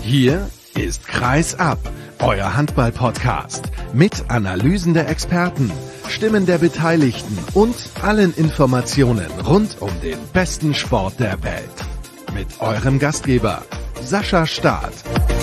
Hier ist Kreis ab, euer Handball-Podcast mit Analysen der Experten, Stimmen der Beteiligten und allen Informationen rund um den besten Sport der Welt. Mit eurem Gastgeber Sascha Staat.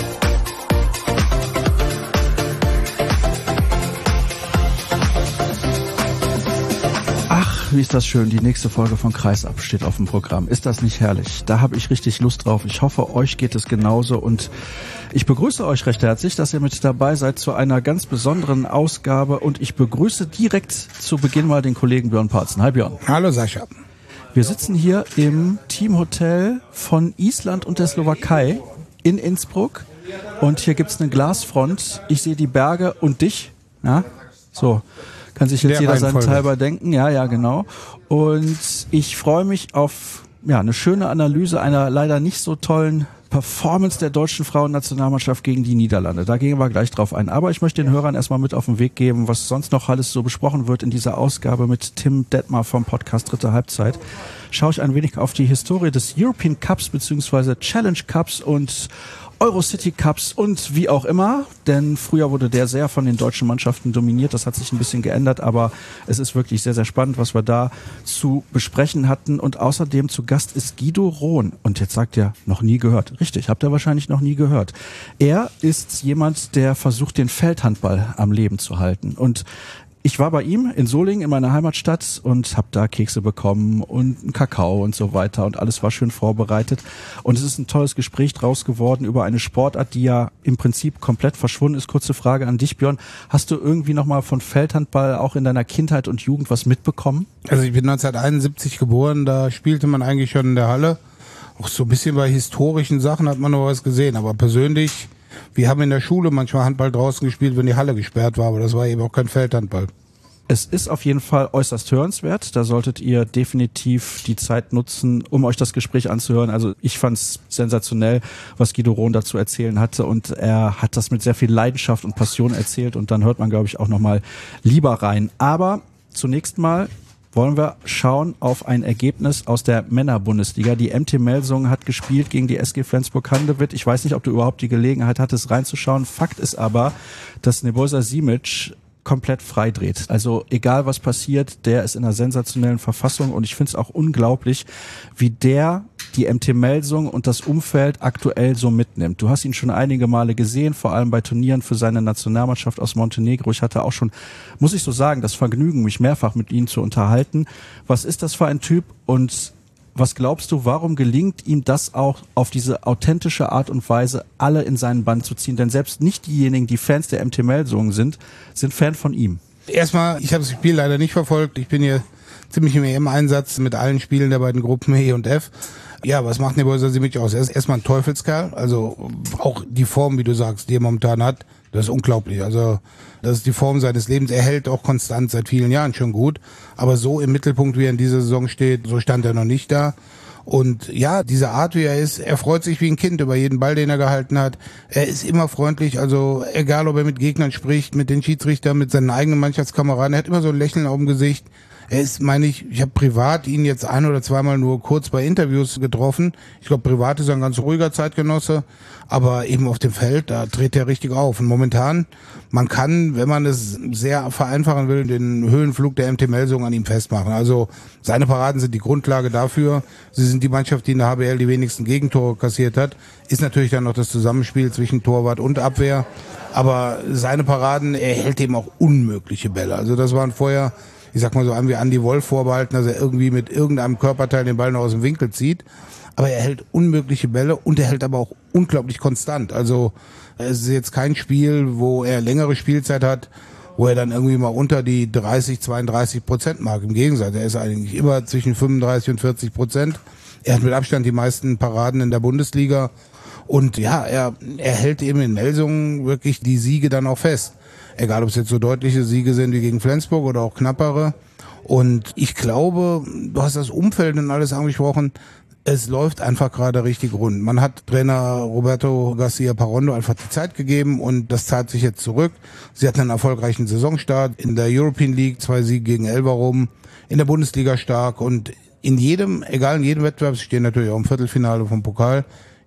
Wie ist das schön, die nächste Folge von Kreis ab steht auf dem Programm. Ist das nicht herrlich? Da habe ich richtig Lust drauf. Ich hoffe, euch geht es genauso und ich begrüße euch recht herzlich, dass ihr mit dabei seid zu einer ganz besonderen Ausgabe und ich begrüße direkt zu Beginn mal den Kollegen Björn Parzen. Hi Björn. Hallo Sascha. Wir sitzen hier im Teamhotel von Island und der Slowakei in Innsbruck und hier gibt's eine Glasfront. Ich sehe die Berge und dich. Ja, so. Kann sich jetzt jeder seinen Teil bei denken. Ja, genau. Und ich freue mich auf eine schöne Analyse einer leider nicht so tollen Performance der deutschen Frauennationalmannschaft gegen die Niederlande. Da gehen wir gleich drauf ein. Aber ich möchte den Hörern erstmal mit auf den Weg geben, was sonst noch alles so besprochen wird in dieser Ausgabe mit Tim Detmar vom Podcast Dritte Halbzeit. Schaue ich ein wenig auf die Historie des European Cups bzw. Challenge Cups und Eurocity Cups und wie auch immer, denn früher wurde der sehr von den deutschen Mannschaften dominiert, das hat sich ein bisschen geändert, aber es ist wirklich sehr, sehr spannend, was wir da zu besprechen hatten und außerdem zu Gast ist Guido Rohn und jetzt sagt ihr, noch nie gehört. Richtig, habt ihr wahrscheinlich noch nie gehört. Er ist jemand, der versucht, den Feldhandball am Leben zu halten und ich war bei ihm in Solingen in meiner Heimatstadt und habe da Kekse bekommen und einen Kakao und so weiter und alles war schön vorbereitet und es ist ein tolles Gespräch draus geworden über eine Sportart, die ja im Prinzip komplett verschwunden ist. Kurze Frage an dich, Björn. Hast du irgendwie nochmal von Feldhandball auch in deiner Kindheit und Jugend was mitbekommen? Also ich bin 1971 geboren, da spielte man eigentlich schon in der Halle. Auch so ein bisschen bei historischen Sachen hat man noch was gesehen, aber persönlich... Wir haben in der Schule manchmal Handball draußen gespielt, wenn die Halle gesperrt war, aber das war eben auch kein Feldhandball. Es ist auf jeden Fall äußerst hörenswert. Da solltet ihr definitiv die Zeit nutzen, um euch das Gespräch anzuhören. Also ich fand's sensationell, was Guido Rohn dazu erzählen hatte und er hat das mit sehr viel Leidenschaft und Passion erzählt und dann hört man, glaube ich, auch nochmal lieber rein. Aber zunächst mal wollen wir schauen auf ein Ergebnis aus der Männerbundesliga. Die MT Melsungen hat gespielt gegen die SG Flensburg-Handewitt. Ich weiß nicht, ob du überhaupt die Gelegenheit hattest, reinzuschauen. Fakt ist aber, dass Nebojša Simic komplett freidreht. Also egal was passiert, der ist in einer sensationellen Verfassung und ich finde es auch unglaublich, wie der die MT Melsung und das Umfeld aktuell so mitnimmt. Du hast ihn schon einige Male gesehen, vor allem bei Turnieren für seine Nationalmannschaft aus Montenegro. Ich hatte auch schon, muss ich so sagen, das Vergnügen, mich mehrfach mit ihm zu unterhalten. Was ist das für ein Typ und was glaubst du, warum gelingt ihm das auch auf diese authentische Art und Weise, alle in seinen Bann zu ziehen? Denn selbst nicht diejenigen, die Fans der MT Melsungen sind Fan von ihm. Erstmal, ich habe das Spiel leider nicht verfolgt. Ich bin hier ziemlich im EM-Einsatz mit allen Spielen der beiden Gruppen E und F. Ja, was macht Nebojša Simic aus? Er ist erstmal ein Teufelskerl. Also auch die Form, wie du sagst, die er momentan hat, das ist unglaublich. Also das ist die Form seines Lebens. Er hält auch konstant seit vielen Jahren schon gut. Aber so im Mittelpunkt, wie er in dieser Saison steht, so stand er noch nicht da. Und ja, diese Art, wie er ist, er freut sich wie ein Kind über jeden Ball, den er gehalten hat. Er ist immer freundlich, also egal, ob er mit Gegnern spricht, mit den Schiedsrichtern, mit seinen eigenen Mannschaftskameraden, er hat immer so ein Lächeln auf dem Gesicht. Er ist, ich habe privat ihn jetzt ein- oder zweimal nur kurz bei Interviews getroffen. Ich glaube, privat ist er ein ganz ruhiger Zeitgenosse, aber eben auf dem Feld, da dreht er richtig auf. Und momentan, man kann, wenn man es sehr vereinfachen will, den Höhenflug der MT Melsungen an ihm festmachen. Also seine Paraden sind die Grundlage dafür. Sie sind die Mannschaft, die in der HBL die wenigsten Gegentore kassiert hat. Ist natürlich dann noch das Zusammenspiel zwischen Torwart und Abwehr. Aber seine Paraden, er hält eben auch unmögliche Bälle. Also das waren vorher, ich sag mal so, haben wir Andy Wolf vorbehalten, dass er irgendwie mit irgendeinem Körperteil den Ball noch aus dem Winkel zieht. Aber er hält unmögliche Bälle und er hält aber auch unglaublich konstant. Also es ist jetzt kein Spiel, wo er längere Spielzeit hat, wo er dann irgendwie mal unter die 30-32% mag. Im Gegensatz, er ist eigentlich immer zwischen 35 und 40%. Er hat mit Abstand die meisten Paraden in der Bundesliga. Und ja, er hält eben in Melsungen wirklich die Siege dann auch fest. Egal, ob es jetzt so deutliche Siege sind wie gegen Flensburg oder auch knappere. Und ich glaube, du hast das Umfeld und alles angesprochen, es läuft einfach gerade richtig rund. Man hat Trainer Roberto Garcia Parondo einfach die Zeit gegeben und das zahlt sich jetzt zurück. Sie hatten einen erfolgreichen Saisonstart in der European League, 2 Siege gegen Elverum, in der Bundesliga stark und in jedem Wettbewerb, sie stehen natürlich auch im Viertelfinale vom Pokal,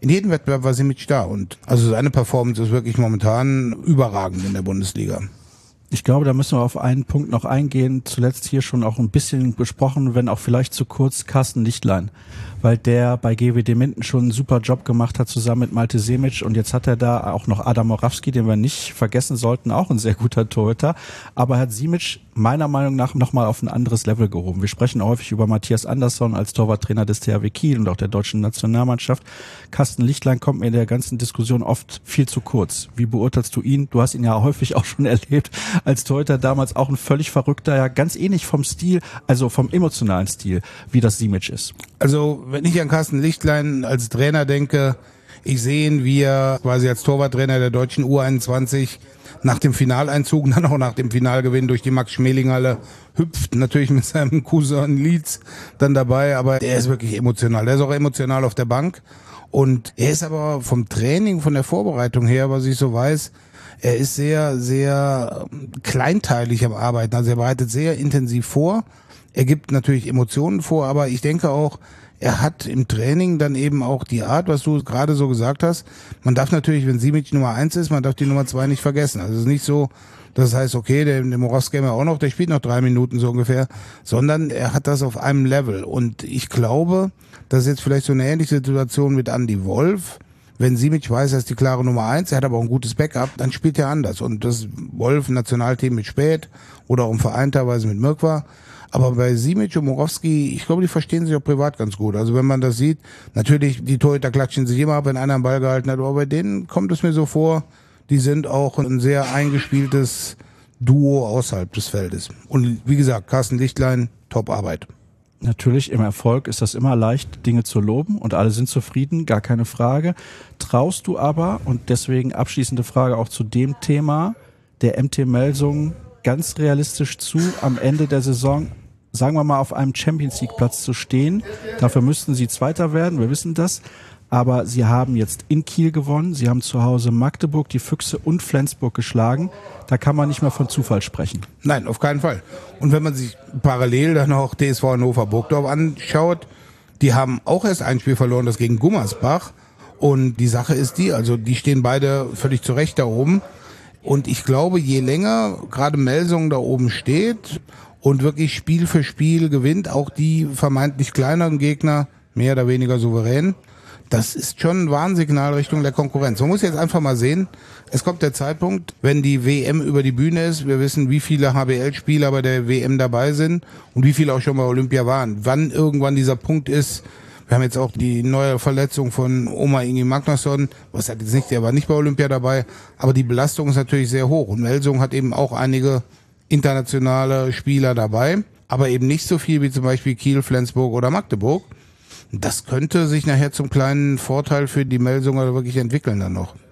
in jedem Wettbewerb war Simic da. Und also seine Performance ist wirklich momentan überragend in der Bundesliga. Ich glaube, da müssen wir auf einen Punkt noch eingehen. Zuletzt hier schon auch ein bisschen besprochen, wenn auch vielleicht zu kurz, Carsten Lichtlein. Weil der bei GWD Minden schon einen super Job gemacht hat, zusammen mit Malte Semic. Und jetzt hat er da auch noch Adam Morawski, den wir nicht vergessen sollten, auch ein sehr guter Torhüter. Aber hat Simic meiner Meinung nach nochmal auf ein anderes Level gehoben. Wir sprechen häufig über Matthias Andersson als Torwarttrainer des THW Kiel und auch der deutschen Nationalmannschaft. Carsten Lichtlein kommt mir in der ganzen Diskussion oft viel zu kurz. Wie beurteilst du ihn? Du hast ihn ja häufig auch schon erlebt als Torhüter, damals auch ein völlig verrückter, ja ganz ähnlich vom Stil, also vom emotionalen Stil, wie das Simic ist. Also wenn ich an Carsten Lichtlein als Trainer denke, ich sehe ihn, wie er quasi als Torwarttrainer der deutschen U21 nach dem Finaleinzug, dann auch nach dem Finalgewinn durch die Max-Schmeling-Halle hüpft, natürlich mit seinem Cousin Lietz dann dabei, aber der ist wirklich emotional. Der ist auch emotional auf der Bank und er ist aber vom Training, von der Vorbereitung her, was ich so weiß, er ist sehr, sehr kleinteilig am Arbeiten, also er bereitet sehr intensiv vor. Er gibt natürlich Emotionen vor, aber ich denke auch, er hat im Training dann eben auch die Art, was du gerade so gesagt hast. Man darf natürlich, wenn Simic Nummer 1 ist, man darf die Nummer 2 nicht vergessen. Also es ist nicht so, das heißt, okay, der Morawski haben wir auch noch, der spielt noch 3 Minuten so ungefähr, sondern er hat das auf einem Level. Und ich glaube, das ist jetzt vielleicht so eine ähnliche Situation mit Andy Wolf. Wenn Simic weiß, er ist die klare Nummer 1, er hat aber auch ein gutes Backup, dann spielt er anders. Und das Wolf, Nationalteam mit Späth oder auch im Verein teilweise mit Mirkwa. Aber bei Simic und Morawski, ich glaube, die verstehen sich auch privat ganz gut. Also wenn man das sieht, natürlich, die Torhüter klatschen sich immer ab, wenn einer einen Ball gehalten hat, aber bei denen kommt es mir so vor, die sind auch ein sehr eingespieltes Duo außerhalb des Feldes. Und wie gesagt, Carsten Lichtlein, Top-Arbeit. Natürlich, im Erfolg ist das immer leicht, Dinge zu loben und alle sind zufrieden, gar keine Frage. Traust du aber, und deswegen abschließende Frage auch zu dem Thema, der MT Melsungen ganz realistisch zu, am Ende der Saison, sagen wir mal, auf einem Champions-League-Platz zu stehen? Dafür müssten sie Zweiter werden, wir wissen das. Aber sie haben jetzt in Kiel gewonnen, sie haben zu Hause Magdeburg, die Füchse und Flensburg geschlagen. Da kann man nicht mehr von Zufall sprechen. Nein, auf keinen Fall. Und wenn man sich parallel dann auch TSV Hannover Burgdorf anschaut, die haben auch erst ein Spiel verloren, das gegen Gummersbach. Und die Sache ist die, also die stehen beide völlig zu Recht da oben. Und ich glaube, je länger gerade Melsungen da oben steht und wirklich Spiel für Spiel gewinnt, auch die vermeintlich kleineren Gegner mehr oder weniger souverän, das ist schon ein Warnsignal Richtung der Konkurrenz. Man muss jetzt einfach mal sehen, es kommt der Zeitpunkt, wenn die WM über die Bühne ist, wir wissen, wie viele HBL-Spieler bei der WM dabei sind und wie viele auch schon bei Olympia waren. Wann irgendwann dieser Punkt ist, wir haben jetzt auch die neue Verletzung von Oma Ingi Magnusson, was hat jetzt nicht, der war nicht bei Olympia dabei, aber die Belastung ist natürlich sehr hoch und Melsungen hat eben auch einige internationale Spieler dabei, aber eben nicht so viel wie zum Beispiel Kiel, Flensburg oder Magdeburg. Das könnte sich nachher zum kleinen Vorteil für die Melsunger wirklich entwickeln dann noch.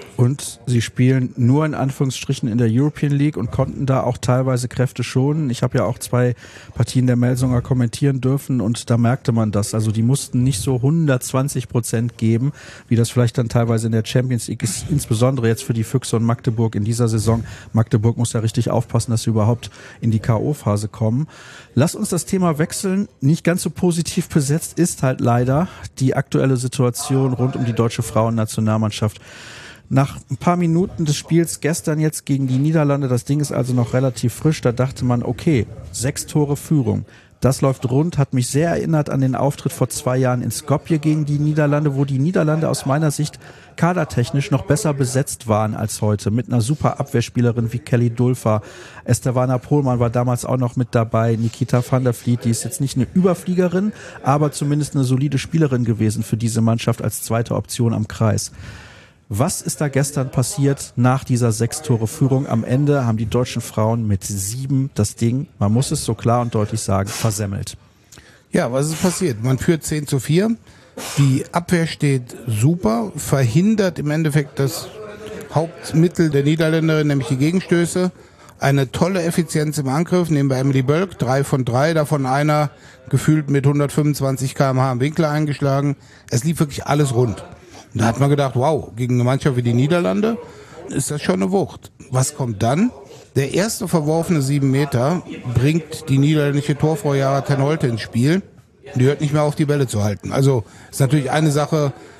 Und sie spielen nur in Anführungsstrichen in der European League und konnten da auch teilweise Kräfte schonen. Ich habe ja auch 2 Partien der Melsunger kommentieren dürfen und da merkte man das. Also die mussten nicht so 120% geben, wie das vielleicht dann teilweise in der Champions League ist, insbesondere jetzt für die Füchse und Magdeburg in dieser Saison. Magdeburg muss ja richtig aufpassen, dass sie überhaupt in die K.O.-Phase kommen. Lass uns das Thema wechseln. Nicht ganz so positiv besetzt ist halt leider die aktuelle Situation rund um die deutsche Frauennationalmannschaft. Nach ein paar Minuten des Spiels gestern jetzt gegen die Niederlande, das Ding ist also noch relativ frisch, da dachte man, okay, 6 Tore Führung. Das läuft rund, hat mich sehr erinnert an den Auftritt vor 2 Jahren in Skopje gegen die Niederlande, wo die Niederlande aus meiner Sicht kadertechnisch noch besser besetzt waren als heute, mit einer super Abwehrspielerin wie Kelly Dulfer. Estevana Pohlmann war damals auch noch mit dabei, Nikita van der Vliet, die ist jetzt nicht eine Überfliegerin, aber zumindest eine solide Spielerin gewesen für diese Mannschaft als zweite Option am Kreis. Was ist da gestern passiert nach dieser 6-Tore-Führung? Am Ende haben die deutschen Frauen mit 7 das Ding, man muss es so klar und deutlich sagen, versemmelt. Ja, was ist passiert? Man führt 10:4. Die Abwehr steht super, verhindert im Endeffekt das Hauptmittel der Niederländerin, nämlich die Gegenstöße. Eine tolle Effizienz im Angriff, nehmen wir Emily Bölk, 3 von 3, davon einer gefühlt mit 125 km/h im Winkel eingeschlagen. Es lief wirklich alles rund. Und da hat man gedacht, wow, gegen eine Mannschaft wie die Niederlande ist das schon eine Wucht. Was kommt dann? Der erste verworfene 7 Meter bringt die niederländische Torfrau Jara ten Holte ins Spiel. Die hört nicht mehr auf, die Bälle zu halten. Also ist natürlich eine Sache,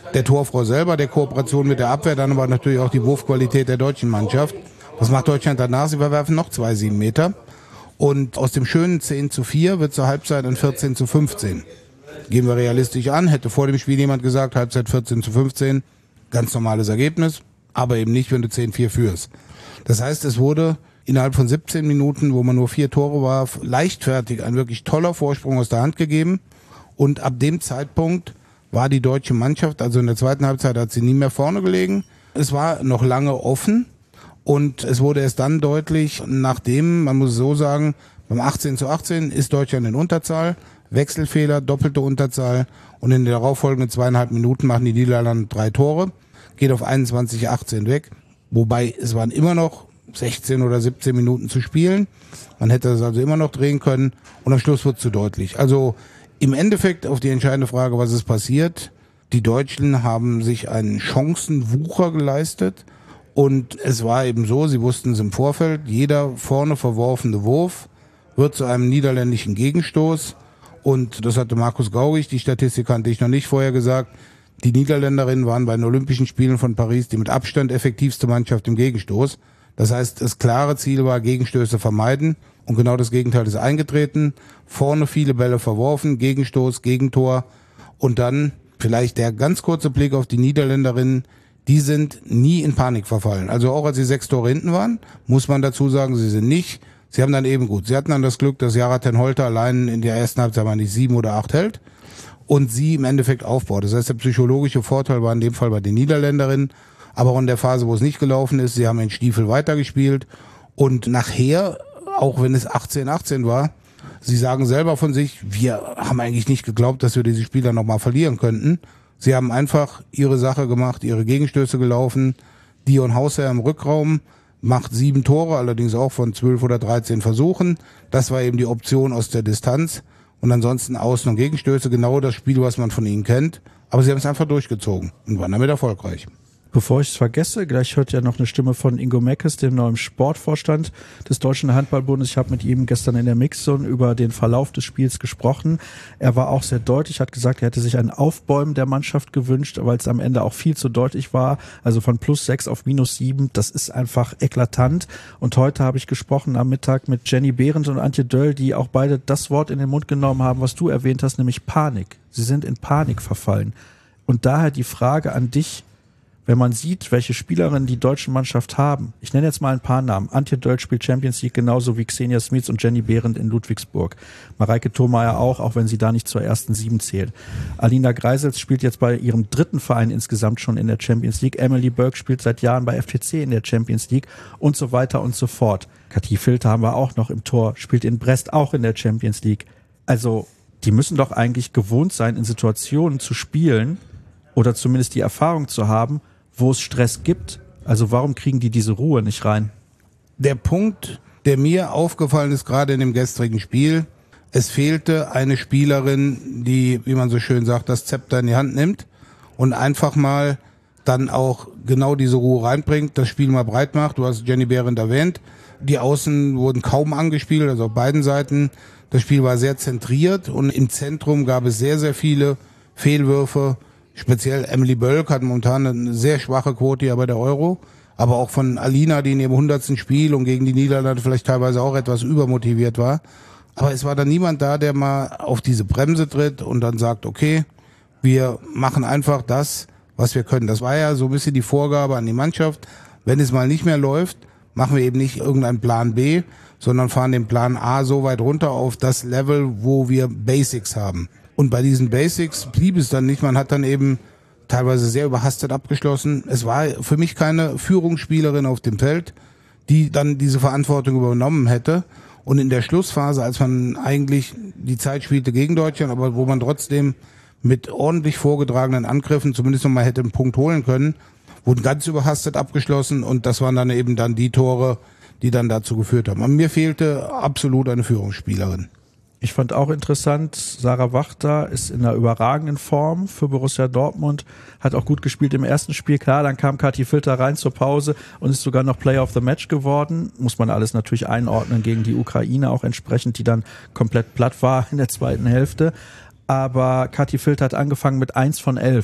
der Torfrau selber, der Kooperation mit der Abwehr, dann aber natürlich auch die Wurfqualität der deutschen Mannschaft. Was macht Deutschland danach? Sie verwerfen noch 2 7-Meter. Und aus dem schönen 10:4 wird zur Halbzeit ein 14:15. Gehen wir realistisch an, hätte vor dem Spiel jemand gesagt, Halbzeit 14:15, ganz normales Ergebnis, aber eben nicht, wenn du 10:4 führst. Das heißt, es wurde innerhalb von 17 Minuten, wo man nur 4 Tore warf, leichtfertig ein wirklich toller Vorsprung aus der Hand gegeben. Und ab dem Zeitpunkt war die deutsche Mannschaft, also in der zweiten Halbzeit hat sie nie mehr vorne gelegen. Es war noch lange offen und es wurde erst dann deutlich, nachdem, man muss es so sagen, beim 18:18 ist Deutschland in Unterzahl, Wechselfehler, doppelte Unterzahl und in den darauffolgenden 2,5 Minuten machen die Niederlande 3 Tore, geht auf 21:18 weg, wobei es waren immer noch 16 oder 17 Minuten zu spielen. Man hätte das also immer noch drehen können und am Schluss wird es zu deutlich. Also im Endeffekt auf die entscheidende Frage, was ist passiert? Die Deutschen haben sich einen Chancenwucher geleistet und es war eben so, sie wussten es im Vorfeld, jeder vorne verworfene Wurf wird zu einem niederländischen Gegenstoß und das hatte Markus Gaurig, die Statistik kannte ich noch nicht vorher gesagt, die Niederländerinnen waren bei den Olympischen Spielen von Paris die mit Abstand effektivste Mannschaft im Gegenstoß. Das heißt, das klare Ziel war, Gegenstöße vermeiden und genau das Gegenteil ist eingetreten. Vorne viele Bälle verworfen, Gegenstoß, Gegentor und dann vielleicht der ganz kurze Blick auf die Niederländerinnen, die sind nie in Panik verfallen. Also auch als sie 6 Tore hinten waren, muss man dazu sagen, sie sind nicht. Sie haben dann eben gut, sie hatten dann das Glück, dass Yara ten Holte allein in der ersten Halbzeit mal nicht 7 oder 8 hält und sie im Endeffekt aufbaut. Das heißt, der psychologische Vorteil war in dem Fall bei den Niederländerinnen. Aber auch in der Phase, wo es nicht gelaufen ist, sie haben den Stiefel weitergespielt und nachher, auch wenn es 18:18 war, sie sagen selber von sich, wir haben eigentlich nicht geglaubt, dass wir diese Spieler nochmal verlieren könnten. Sie haben einfach ihre Sache gemacht, ihre Gegenstöße gelaufen. Dion Hausherr im Rückraum macht 7 Tore, allerdings auch von 12 oder 13 Versuchen. Das war eben die Option aus der Distanz und ansonsten Außen- und Gegenstöße, genau das Spiel, was man von ihnen kennt. Aber sie haben es einfach durchgezogen und waren damit erfolgreich. Bevor ich es vergesse, gleich hört ja noch eine Stimme von Ingo Meckes, dem neuen Sportvorstand des Deutschen Handballbundes. Ich habe mit ihm gestern in der Mixzone über den Verlauf des Spiels gesprochen. Er war auch sehr deutlich, hat gesagt, er hätte sich ein Aufbäumen der Mannschaft gewünscht, weil es am Ende auch viel zu deutlich war. Also von +6 auf -7, das ist einfach eklatant. Und heute habe ich gesprochen am Mittag mit Jenny Behrendt und Antje Döll, die auch beide das Wort in den Mund genommen haben, was du erwähnt hast, nämlich Panik. Sie sind in Panik verfallen. Und daher die Frage an dich, wenn man sieht, welche Spielerinnen die deutsche Mannschaft haben. Ich nenne jetzt mal ein paar Namen. Antje Döll spielt Champions League genauso wie Xenia Smits und Jenny Behrendt in Ludwigsburg. Mareike Thurmeier auch wenn sie da nicht zur ersten 7 zählt. Alina Greisels spielt jetzt bei ihrem 3. Verein insgesamt schon in der Champions League. Emily Burke spielt seit Jahren bei FTC in der Champions League und so weiter und so fort. Kathi Filter haben wir auch noch im Tor, spielt in Brest auch in der Champions League. Also, die müssen doch eigentlich gewohnt sein, in Situationen zu spielen oder zumindest die Erfahrung zu haben, wo es Stress gibt. Also warum kriegen die diese Ruhe nicht rein? Der Punkt, der mir aufgefallen ist, gerade in dem gestrigen Spiel, es fehlte eine Spielerin, die, wie man so schön sagt, das Zepter in die Hand nimmt und einfach mal dann auch genau diese Ruhe reinbringt, das Spiel mal breit macht. Du hast Jenny Behrendt erwähnt. Die Außen wurden kaum angespielt, also auf beiden Seiten. Das Spiel war sehr zentriert und im Zentrum gab es sehr, sehr viele Fehlwürfe. Speziell Emily Bölk hat momentan eine sehr schwache Quote ja bei der Euro. Aber auch von Alina, die in ihrem 100. Spiel und gegen die Niederlande vielleicht teilweise auch etwas übermotiviert war. Aber es war dann niemand da, der mal auf diese Bremse tritt und dann sagt, okay, wir machen einfach das, was wir können. Das war ja so ein bisschen die Vorgabe an die Mannschaft. Wenn es mal nicht mehr läuft, machen wir eben nicht irgendeinen Plan B, sondern fahren den Plan A so weit runter auf das Level, wo wir Basics haben. Und bei diesen Basics blieb es dann nicht. Man hat dann eben teilweise sehr überhastet abgeschlossen. Es war für mich keine Führungsspielerin auf dem Feld, die dann diese Verantwortung übernommen hätte. Und in der Schlussphase, als man eigentlich die Zeit spielte gegen Deutschland, aber wo man trotzdem mit ordentlich vorgetragenen Angriffen zumindest noch mal hätte einen Punkt holen können, wurden ganz überhastet abgeschlossen und das waren dann eben dann die Tore, die dann dazu geführt haben. Aber mir fehlte absolut eine Führungsspielerin. Ich fand auch interessant, Sarah Wachter ist in einer überragenden Form für Borussia Dortmund, hat auch gut gespielt im ersten Spiel. Klar, dann kam Kathi Filter rein zur Pause und ist sogar noch Player of the Match geworden. Muss man alles natürlich einordnen gegen die Ukraine auch entsprechend, die dann komplett platt war in der zweiten Hälfte. Aber Kathi Filter hat angefangen mit 1 von 11.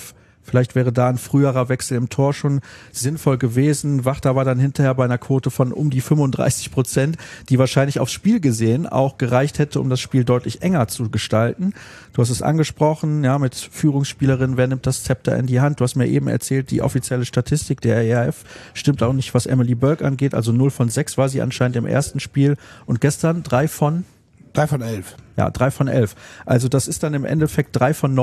Vielleicht wäre da ein früherer Wechsel im Tor schon sinnvoll gewesen. Wachter war dann hinterher bei einer Quote von um die 35%, die wahrscheinlich aufs Spiel gesehen auch gereicht hätte, um das Spiel deutlich enger zu gestalten. Du hast es angesprochen, ja, mit Führungsspielerin, wer nimmt das Zepter in die Hand? Du hast mir eben erzählt, die offizielle Statistik der ERF stimmt auch nicht, was Emily Burke angeht. Also 0 von 6 war sie anscheinend im ersten Spiel und gestern 3 von 11. Ja, 3 von 11. Also das ist dann im Endeffekt 3 von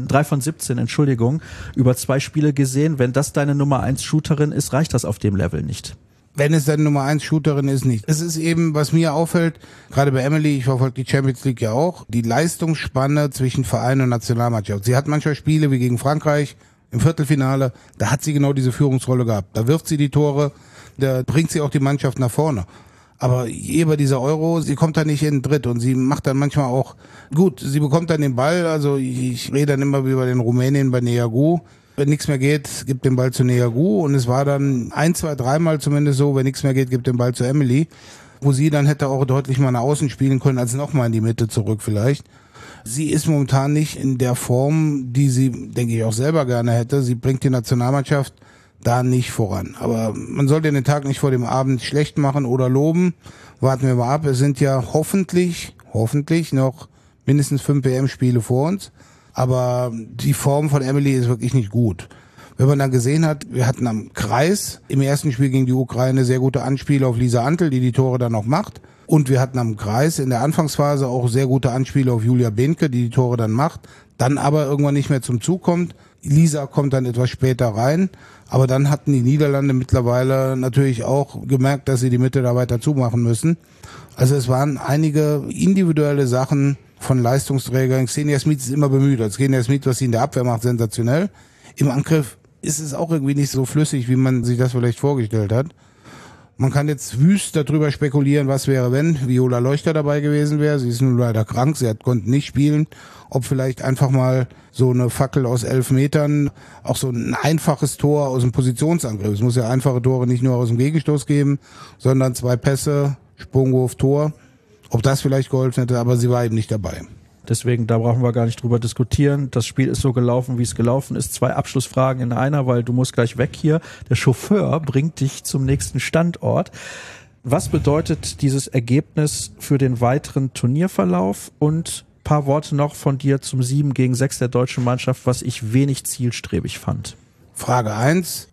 17, Entschuldigung, über 2 Spiele gesehen. Wenn das deine Nummer 1 Shooterin ist, reicht das auf dem Level nicht. Wenn es deine Nummer 1 Shooterin ist, nicht. Es ist eben, was mir auffällt, gerade bei Emily, ich verfolge die Champions League ja auch, die Leistungsspanne zwischen Verein und Nationalmannschaft. Sie hat manchmal Spiele wie gegen Frankreich im Viertelfinale, da hat sie genau diese Führungsrolle gehabt. Da wirft sie die Tore, da bringt sie auch die Mannschaft nach vorne. Aber bei dieser Euro, sie kommt da nicht in den Dritt und sie macht dann manchmal auch, gut, sie bekommt dann den Ball, also ich rede dann immer wie bei den Rumänen bei Neagu, wenn nichts mehr geht, gibt den Ball zu Neagu und es war dann 1, 2, 3 Mal zumindest so, wenn nichts mehr geht, gibt den Ball zu Emily, wo sie dann hätte auch deutlich mal nach außen spielen können, als nochmal in die Mitte zurück vielleicht. Sie ist momentan nicht in der Form, die sie, denke ich, auch selber gerne hätte. Sie bringt die Nationalmannschaft da nicht voran. Aber man sollte den Tag nicht vor dem Abend schlecht machen oder loben. Warten wir mal ab. Es sind ja hoffentlich noch mindestens 5 WM-Spiele vor uns. Aber die Form von Emily ist wirklich nicht gut. Wenn man dann gesehen hat, wir hatten am Kreis im ersten Spiel gegen die Ukraine sehr gute Anspiele auf Lisa Antl, die Tore dann auch macht. Und wir hatten am Kreis in der Anfangsphase auch sehr gute Anspiele auf Julia Behnke, die Tore dann macht. Dann aber irgendwann nicht mehr zum Zug kommt. Lisa kommt dann etwas später rein. Aber dann hatten die Niederlande mittlerweile natürlich auch gemerkt, dass sie die Mitte da weiter zumachen müssen. Also es waren einige individuelle Sachen von Leistungsträgern. Xenia Smith ist immer bemüht. Als Xenia Smith, was sie in der Abwehr macht, sensationell. Im Angriff ist es auch irgendwie nicht so flüssig, wie man sich das vielleicht vorgestellt hat. Man kann jetzt wüst darüber spekulieren, was wäre, wenn Viola Leuchter dabei gewesen wäre. Sie ist nun leider krank, konnte nicht spielen. Ob vielleicht einfach mal so eine Fackel aus 11 Metern, auch so ein einfaches Tor aus dem Positionsangriff. Es muss ja einfache Tore nicht nur aus dem Gegenstoß geben, sondern 2 Pässe, Sprungwurf, Tor. Ob das vielleicht geholfen hätte, aber sie war eben nicht dabei. Deswegen, da brauchen wir gar nicht drüber diskutieren. Das Spiel ist so gelaufen, wie es gelaufen ist. 2 Abschlussfragen in einer, weil du musst gleich weg hier. Der Chauffeur bringt dich zum nächsten Standort. Was bedeutet dieses Ergebnis für den weiteren Turnierverlauf? Und ein paar Worte noch von dir zum 7-6 der deutschen Mannschaft, was ich wenig zielstrebig fand. Frage 1.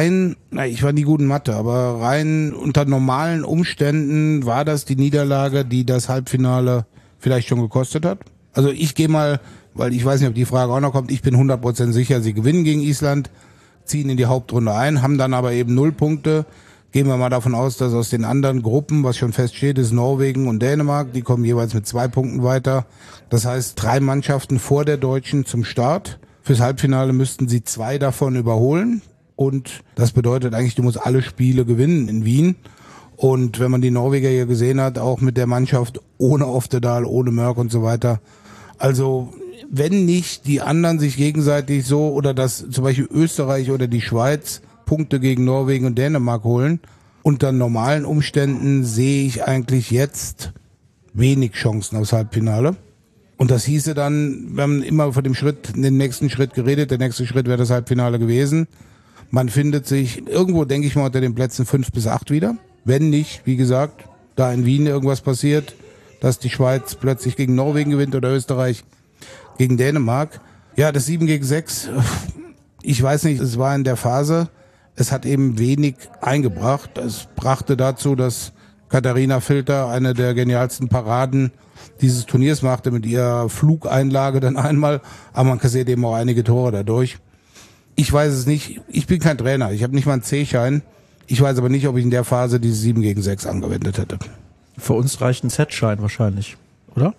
Ich war nie gut in Mathe, aber rein unter normalen Umständen war das die Niederlage, die das Halbfinale vielleicht schon gekostet hat? Also ich gehe mal, weil ich weiß nicht, ob die Frage auch noch kommt, ich bin 100% sicher, sie gewinnen gegen Island, ziehen in die Hauptrunde ein, haben dann aber eben 0 Punkte. Gehen wir mal davon aus, dass aus den anderen Gruppen, was schon feststeht, ist Norwegen und Dänemark, die kommen jeweils mit 2 Punkten weiter. Das heißt, 3 Mannschaften vor der Deutschen zum Start. Fürs Halbfinale müssten sie 2 davon überholen. Und das bedeutet eigentlich, du musst alle Spiele gewinnen in Wien. Und wenn man die Norweger hier gesehen hat, auch mit der Mannschaft ohne Oftedal, ohne Mörk und so weiter. Also wenn nicht die anderen sich gegenseitig so oder dass zum Beispiel Österreich oder die Schweiz Punkte gegen Norwegen und Dänemark holen, unter normalen Umständen sehe ich eigentlich jetzt wenig Chancen aufs Halbfinale. Und das hieße dann, wir haben immer von den nächsten Schritt geredet, der nächste Schritt wäre das Halbfinale gewesen. Man findet sich irgendwo, denke ich mal, unter den Plätzen 5 bis 8 wieder. Wenn nicht, wie gesagt, da in Wien irgendwas passiert, dass die Schweiz plötzlich gegen Norwegen gewinnt oder Österreich gegen Dänemark. Ja, das 7-6, ich weiß nicht, es war in der Phase, es hat eben wenig eingebracht. Es brachte dazu, dass Katharina Filter eine der genialsten Paraden dieses Turniers machte mit ihrer Flugeinlage dann einmal, aber man kassiert eben auch einige Tore dadurch. Ich weiß es nicht, ich bin kein Trainer, ich habe nicht mal einen C-Schein. Ich weiß aber nicht, ob ich in der Phase diese 7-6 angewendet hätte. Für uns reicht ein Z-Schein wahrscheinlich, oder?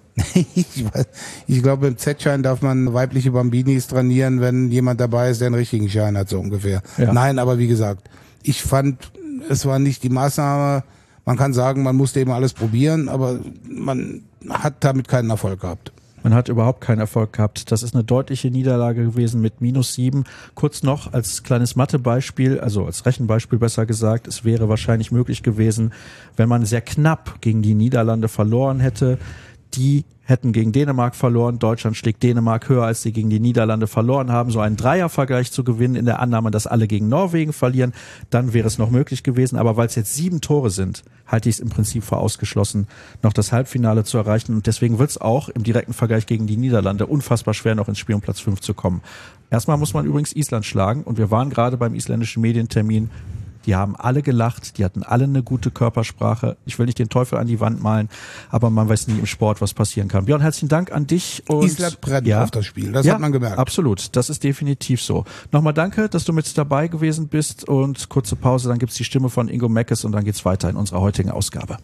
Ich glaube, im Z-Schein darf man weibliche Bambinis trainieren, wenn jemand dabei ist, der einen richtigen Schein hat, so ungefähr. Ja. Nein, aber wie gesagt, ich fand, es war nicht die Maßnahme. Man kann sagen, man musste eben alles probieren, aber man hat damit keinen Erfolg gehabt. Man hat überhaupt keinen Erfolg gehabt. Das ist eine deutliche Niederlage gewesen mit -7. Kurz noch als kleines Mathebeispiel, also als Rechenbeispiel besser gesagt, es wäre wahrscheinlich möglich gewesen, wenn man sehr knapp gegen die Niederlande verloren hätte. Die hätten gegen Dänemark verloren. Deutschland schlägt Dänemark höher, als sie gegen die Niederlande verloren haben. So einen Dreiervergleich zu gewinnen in der Annahme, dass alle gegen Norwegen verlieren, dann wäre es noch möglich gewesen. Aber weil es jetzt 7 Tore sind, halte ich es im Prinzip für ausgeschlossen, noch das Halbfinale zu erreichen. Und deswegen wird es auch im direkten Vergleich gegen die Niederlande unfassbar schwer, noch ins Spiel um Platz 5 zu kommen. Erstmal muss man übrigens Island schlagen. Und wir waren gerade beim isländischen Medientermin. Die haben alle gelacht, die hatten alle eine gute Körpersprache. Ich will nicht den Teufel an die Wand malen, aber man weiß nie im Sport, was passieren kann. Björn, herzlichen Dank an dich. Und Island brennt auf das Spiel, das hat man gemerkt. Absolut, das ist definitiv so. Nochmal danke, dass du mit dabei gewesen bist und kurze Pause, dann gibt's die Stimme von Ingo Meckes und dann geht's weiter in unserer heutigen Ausgabe.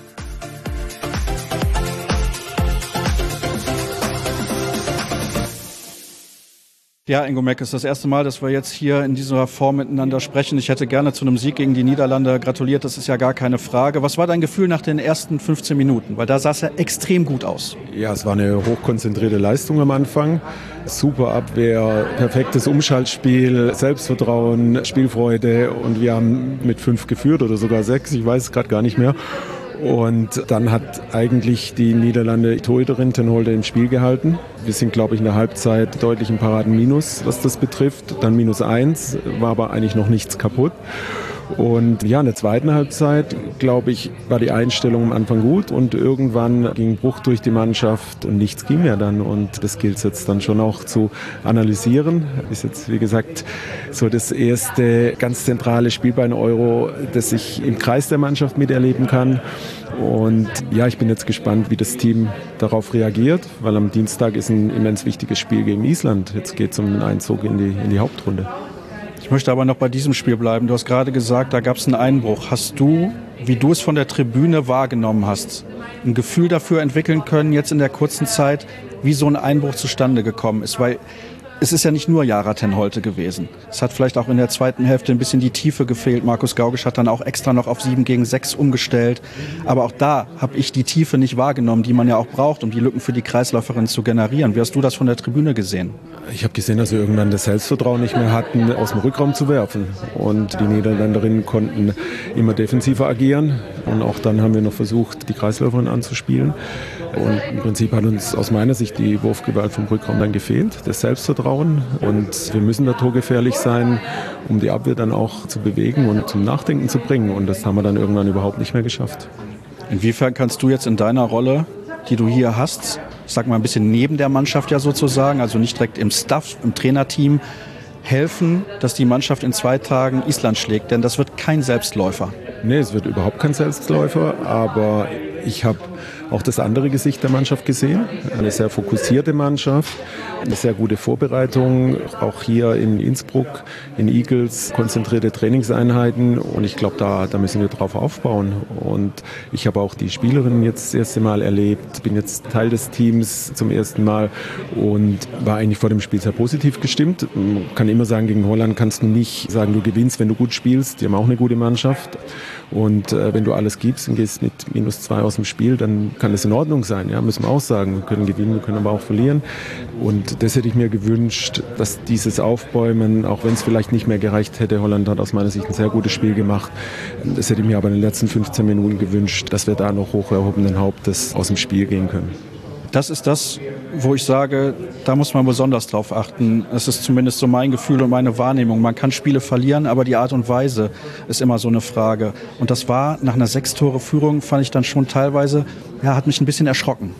Ja, Ingo Meckes, das erste Mal, dass wir jetzt hier in dieser Form miteinander sprechen. Ich hätte gerne zu einem Sieg gegen die Niederlande gratuliert, das ist ja gar keine Frage. Was war dein Gefühl nach den ersten 15 Minuten? Weil da sah es ja extrem gut aus. Ja, es war eine hochkonzentrierte Leistung am Anfang. Super Abwehr, perfektes Umschaltspiel, Selbstvertrauen, Spielfreude und wir haben mit 5 geführt oder sogar 6, ich weiß es gerade gar nicht mehr. Und dann hat eigentlich die Niederlande Torhüterin Ten Holde im Spiel gehalten. Wir sind, glaube ich, in der Halbzeit deutlich im Paraden-Minus, was das betrifft. Dann -1, war aber eigentlich noch nichts kaputt. Und ja, in der zweiten Halbzeit, glaube ich, war die Einstellung am Anfang gut und irgendwann ging ein Bruch durch die Mannschaft und nichts ging mehr dann. Und das gilt es jetzt dann schon auch zu analysieren. Ist jetzt, wie gesagt, so das erste ganz zentrale Spiel bei einem Euro, das ich im Kreis der Mannschaft miterleben kann. Und ja, ich bin jetzt gespannt, wie das Team darauf reagiert, weil am Dienstag ist ein immens wichtiges Spiel gegen Island. Jetzt geht es um den Einzug in die Hauptrunde. Ich möchte aber noch bei diesem Spiel bleiben. Du hast gerade gesagt, da gab es einen Einbruch. Hast du, wie du es von der Tribüne wahrgenommen hast, ein Gefühl dafür entwickeln können, jetzt in der kurzen Zeit, wie so ein Einbruch zustande gekommen ist? Weil es ist ja nicht nur Yara Ten Holte gewesen. Es hat vielleicht auch in der zweiten Hälfte ein bisschen die Tiefe gefehlt. Markus Gaugisch hat dann auch extra noch auf 7 gegen 6 umgestellt. Aber auch da habe ich die Tiefe nicht wahrgenommen, die man ja auch braucht, um die Lücken für die Kreisläuferin zu generieren. Wie hast du das von der Tribüne gesehen? Ich habe gesehen, dass wir irgendwann das Selbstvertrauen nicht mehr hatten, aus dem Rückraum zu werfen. Und die Niederländerinnen konnten immer defensiver agieren. Und auch dann haben wir noch versucht, die Kreisläuferin anzuspielen. Und im Prinzip hat uns aus meiner Sicht die Wurfgewalt vom Rückraum dann gefehlt, das Selbstvertrauen. Und wir müssen da torgefährlich sein, um die Abwehr dann auch zu bewegen und zum Nachdenken zu bringen. Und das haben wir dann irgendwann überhaupt nicht mehr geschafft. Inwiefern kannst du jetzt in deiner Rolle, die du hier hast, ich sag mal ein bisschen neben der Mannschaft ja sozusagen, also nicht direkt im Staff, im Trainerteam, helfen, dass die Mannschaft in 2 Tagen Island schlägt? Denn das wird kein Selbstläufer. Nee, es wird überhaupt kein Selbstläufer, aber ich habe auch das andere Gesicht der Mannschaft gesehen. Eine sehr fokussierte Mannschaft, eine sehr gute Vorbereitung, auch hier in Innsbruck, in Igls, konzentrierte Trainingseinheiten und ich glaube, da müssen wir drauf aufbauen. Und ich habe auch die Spielerinnen jetzt das erste Mal erlebt, bin jetzt Teil des Teams zum ersten Mal und war eigentlich vor dem Spiel sehr positiv gestimmt. Man kann immer sagen, gegen Holland kannst du nicht sagen, du gewinnst, wenn du gut spielst. Die haben auch eine gute Mannschaft. Und wenn du alles gibst und gehst mit -2 aus dem Spiel, dann kann es in Ordnung sein. Ja, müssen wir auch sagen. Wir können gewinnen, wir können aber auch verlieren. Und das hätte ich mir gewünscht, dass dieses Aufbäumen, auch wenn es vielleicht nicht mehr gereicht hätte, Holland hat aus meiner Sicht ein sehr gutes Spiel gemacht. Das hätte ich mir aber in den letzten 15 Minuten gewünscht, dass wir da noch hoch erhobenen Hauptes aus dem Spiel gehen können. Das ist das, wo ich sage, da muss man besonders drauf achten. Das ist zumindest so mein Gefühl und meine Wahrnehmung. Man kann Spiele verlieren, aber die Art und Weise ist immer so eine Frage. Und das war nach einer 6-Tore-Führung, fand ich dann schon teilweise, ja, hat mich ein bisschen erschrocken.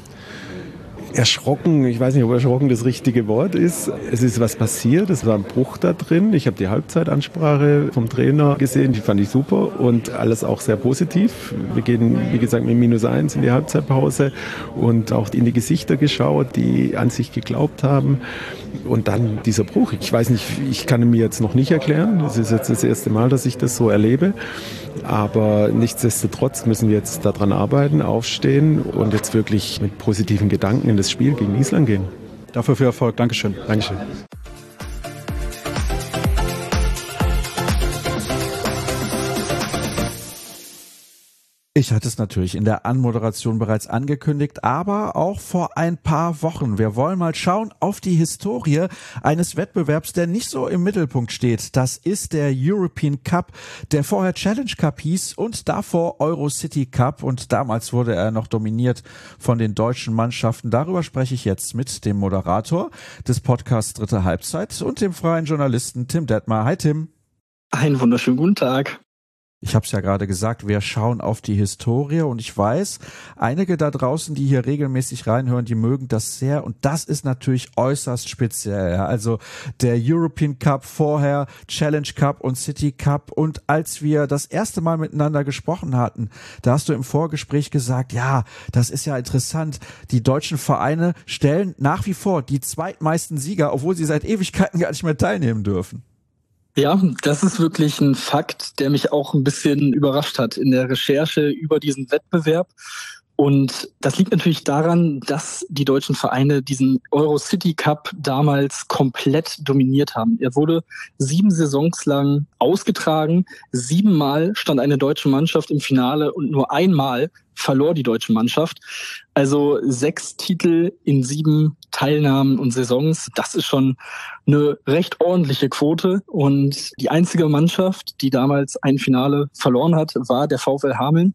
Erschrocken, ich weiß nicht, ob erschrocken das richtige Wort ist. Es ist was passiert, es war ein Bruch da drin. Ich habe die Halbzeitansprache vom Trainer gesehen, die fand ich super und alles auch sehr positiv. Wir gehen, wie gesagt, mit -1 in die Halbzeitpause und auch in die Gesichter geschaut, die an sich geglaubt haben. Und dann dieser Bruch. Ich weiß nicht, ich kann ihn mir jetzt noch nicht erklären. Es ist jetzt das erste Mal, dass ich das so erlebe. Aber nichtsdestotrotz müssen wir jetzt daran arbeiten, aufstehen und jetzt wirklich mit positiven Gedanken in das Spiel gegen Island gehen. Dafür viel Erfolg. Dankeschön. Dankeschön. Ich hatte es natürlich in der Anmoderation bereits angekündigt, aber auch vor ein paar Wochen. Wir wollen mal schauen auf die Historie eines Wettbewerbs, der nicht so im Mittelpunkt steht. Das ist der European Cup, der vorher Challenge Cup hieß und davor Eurocity Cup. Und damals wurde er noch dominiert von den deutschen Mannschaften. Darüber spreche ich jetzt mit dem Moderator des Podcasts Dritte Halbzeit und dem freien Journalisten Tim Detmar. Hi Tim. Einen wunderschönen guten Tag. Ich habe es ja gerade gesagt, wir schauen auf die Historie und ich weiß, einige da draußen, die hier regelmäßig reinhören, die mögen das sehr und das ist natürlich äußerst speziell. Ja. Also der European Cup vorher, Challenge Cup und City Cup und als wir das erste Mal miteinander gesprochen hatten, da hast du im Vorgespräch gesagt, ja, das ist ja interessant, die deutschen Vereine stellen nach wie vor die zweitmeisten Sieger, obwohl sie seit Ewigkeiten gar nicht mehr teilnehmen dürfen. Ja, das ist wirklich ein Fakt, der mich auch ein bisschen überrascht hat in der Recherche über diesen Wettbewerb. Und das liegt natürlich daran, dass die deutschen Vereine diesen Eurocity Cup damals komplett dominiert haben. Er wurde 7 Saisons lang ausgetragen. 7-mal stand eine deutsche Mannschaft im Finale und nur einmal verlor die deutsche Mannschaft. Also 6 Titel in 7 Teilnahmen und Saisons. Das ist schon eine recht ordentliche Quote. Und die einzige Mannschaft, die damals ein Finale verloren hat, war der VfL Hameln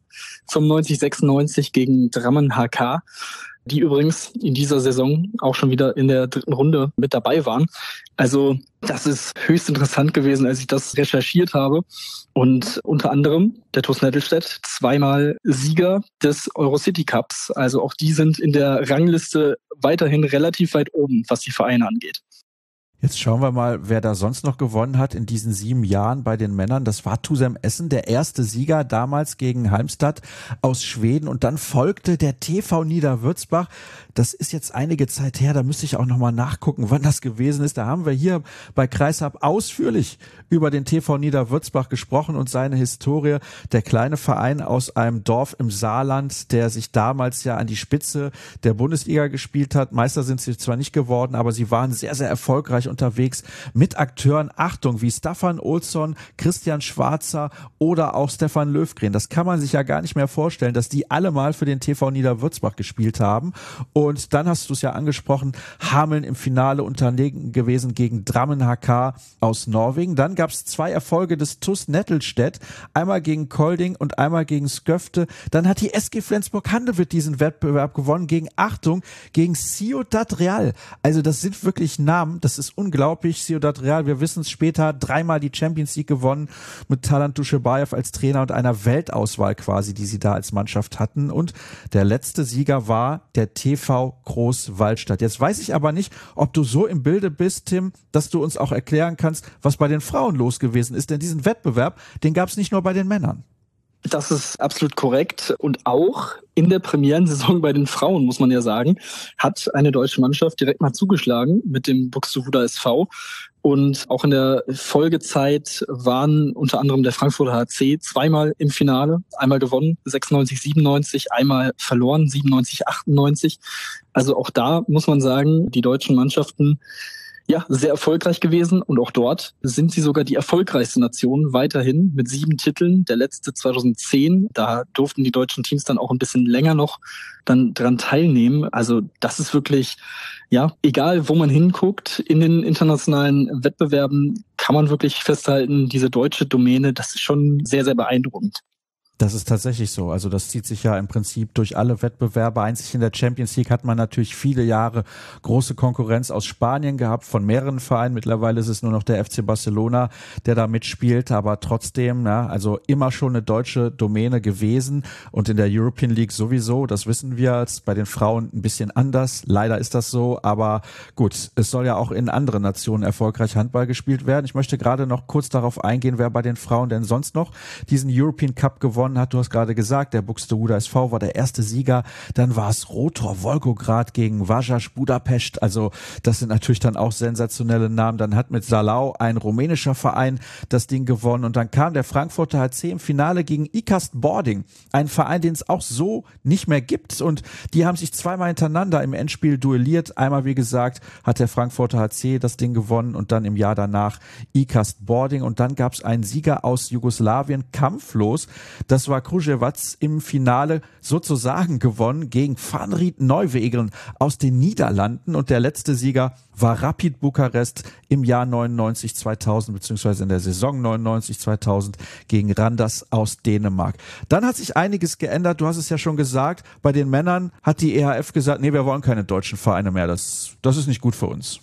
95-96 gegen Drammen HK, die übrigens in dieser Saison auch schon wieder in der 3. Runde mit dabei waren. Also das ist höchst interessant gewesen, als ich das recherchiert habe. Und unter anderem der TuS Nettelstedt 2-mal Sieger des Eurocity Cups. Also auch die sind in der Rangliste weiterhin relativ weit oben, was die Vereine angeht. Jetzt schauen wir mal, wer da sonst noch gewonnen hat in diesen 7 Jahren bei den Männern. Das war Tusem Essen, der erste Sieger damals gegen Halmstad aus Schweden. Und dann folgte der TV Niederwürzbach. Das ist jetzt einige Zeit her, da müsste ich auch nochmal nachgucken, wann das gewesen ist. Da haben wir hier bei Kreishab ausführlich über den TV Niederwürzbach gesprochen und seine Historie. Der kleine Verein aus einem Dorf im Saarland, der sich damals ja an die Spitze der Bundesliga gespielt hat. Meister sind sie zwar nicht geworden, aber sie waren sehr, sehr erfolgreich unterwegs mit Akteuren, Achtung, wie Staffan Olsson, Christian Schwarzer oder auch Stefan Löfgren. Das kann man sich ja gar nicht mehr vorstellen, dass die alle mal für den TV Niederwürzbach gespielt haben. Und dann hast du es ja angesprochen, Hameln im Finale unterlegen gewesen gegen Drammen HK aus Norwegen. Dann gab es 2 Erfolge des TuS Nettelstedt, einmal gegen Kolding und einmal gegen Skövde. Dann hat die SG Flensburg-Handewitt diesen Wettbewerb gewonnen gegen, Achtung, gegen Ciudad Real. Also das sind wirklich Namen, das ist unglaublich. Ciudad Real, wir wissen es später, 3-mal die Champions League gewonnen mit Talant Duschebaev als Trainer und einer Weltauswahl quasi, die sie da als Mannschaft hatten. Und der letzte Sieger war der TV Großwaldstadt. Jetzt weiß ich aber nicht, ob du so im Bilde bist, Tim, dass du uns auch erklären kannst, was bei den Frauen los gewesen ist. Denn diesen Wettbewerb, den gab es nicht nur bei den Männern. Das ist absolut korrekt. Und auch in der Premierensaison bei den Frauen, muss man ja sagen, hat eine deutsche Mannschaft direkt mal zugeschlagen mit dem Buxtehuder SV. Und auch in der Folgezeit waren unter anderem der Frankfurter HC 2-mal im Finale, einmal gewonnen, 96-97, einmal verloren, 97-98. Also auch da muss man sagen, die deutschen Mannschaften ja, sehr erfolgreich gewesen und auch dort sind sie sogar die erfolgreichste Nation weiterhin mit 7 Titeln. Der letzte 2010, da durften die deutschen Teams dann auch ein bisschen länger noch dann dran teilnehmen. Also das ist wirklich, ja, egal wo man hinguckt in den internationalen Wettbewerben, kann man wirklich festhalten, diese deutsche Domäne, das ist schon sehr, sehr beeindruckend. Das ist tatsächlich so. Also das zieht sich ja im Prinzip durch alle Wettbewerbe. Einzig in der Champions League hat man natürlich viele Jahre große Konkurrenz aus Spanien gehabt, von mehreren Vereinen. Mittlerweile ist es nur noch der FC Barcelona, der da mitspielt. Aber trotzdem, ja, also immer schon eine deutsche Domäne gewesen. Und in der European League sowieso, das wissen wir, ist bei den Frauen ein bisschen anders. Leider ist das so. Aber gut, es soll ja auch in anderen Nationen erfolgreich Handball gespielt werden. Ich möchte gerade noch kurz darauf eingehen, wer bei den Frauen denn sonst noch diesen European Cup gewonnen hat. Du hast gerade gesagt, der Buxtehuder SV war der erste Sieger. Dann war es Rotor Wolgograd gegen Vajas Budapest. Also das sind natürlich dann auch sensationelle Namen. Dann hat mit Salau ein rumänischer Verein das Ding gewonnen. Und dann kam der Frankfurter HC im Finale gegen ICAST Bording. Ein Verein, den es auch so nicht mehr gibt. Und die haben sich 2-mal hintereinander im Endspiel duelliert. Einmal, wie gesagt, hat der Frankfurter HC das Ding gewonnen und dann im Jahr danach ICAST Bording. Und dann gab es einen Sieger aus Jugoslawien, kampflos. Das war Kruševac im Finale sozusagen gewonnen gegen Van Riet Neuwegelen aus den Niederlanden. Und der letzte Sieger war Rapid Bukarest im Jahr 99-2000 beziehungsweise in der Saison 99-2000 gegen Randers aus Dänemark. Dann hat sich einiges geändert. Du hast es ja schon gesagt. Bei den Männern hat die EHF gesagt, nee, wir wollen keine deutschen Vereine mehr. Das ist nicht gut für uns.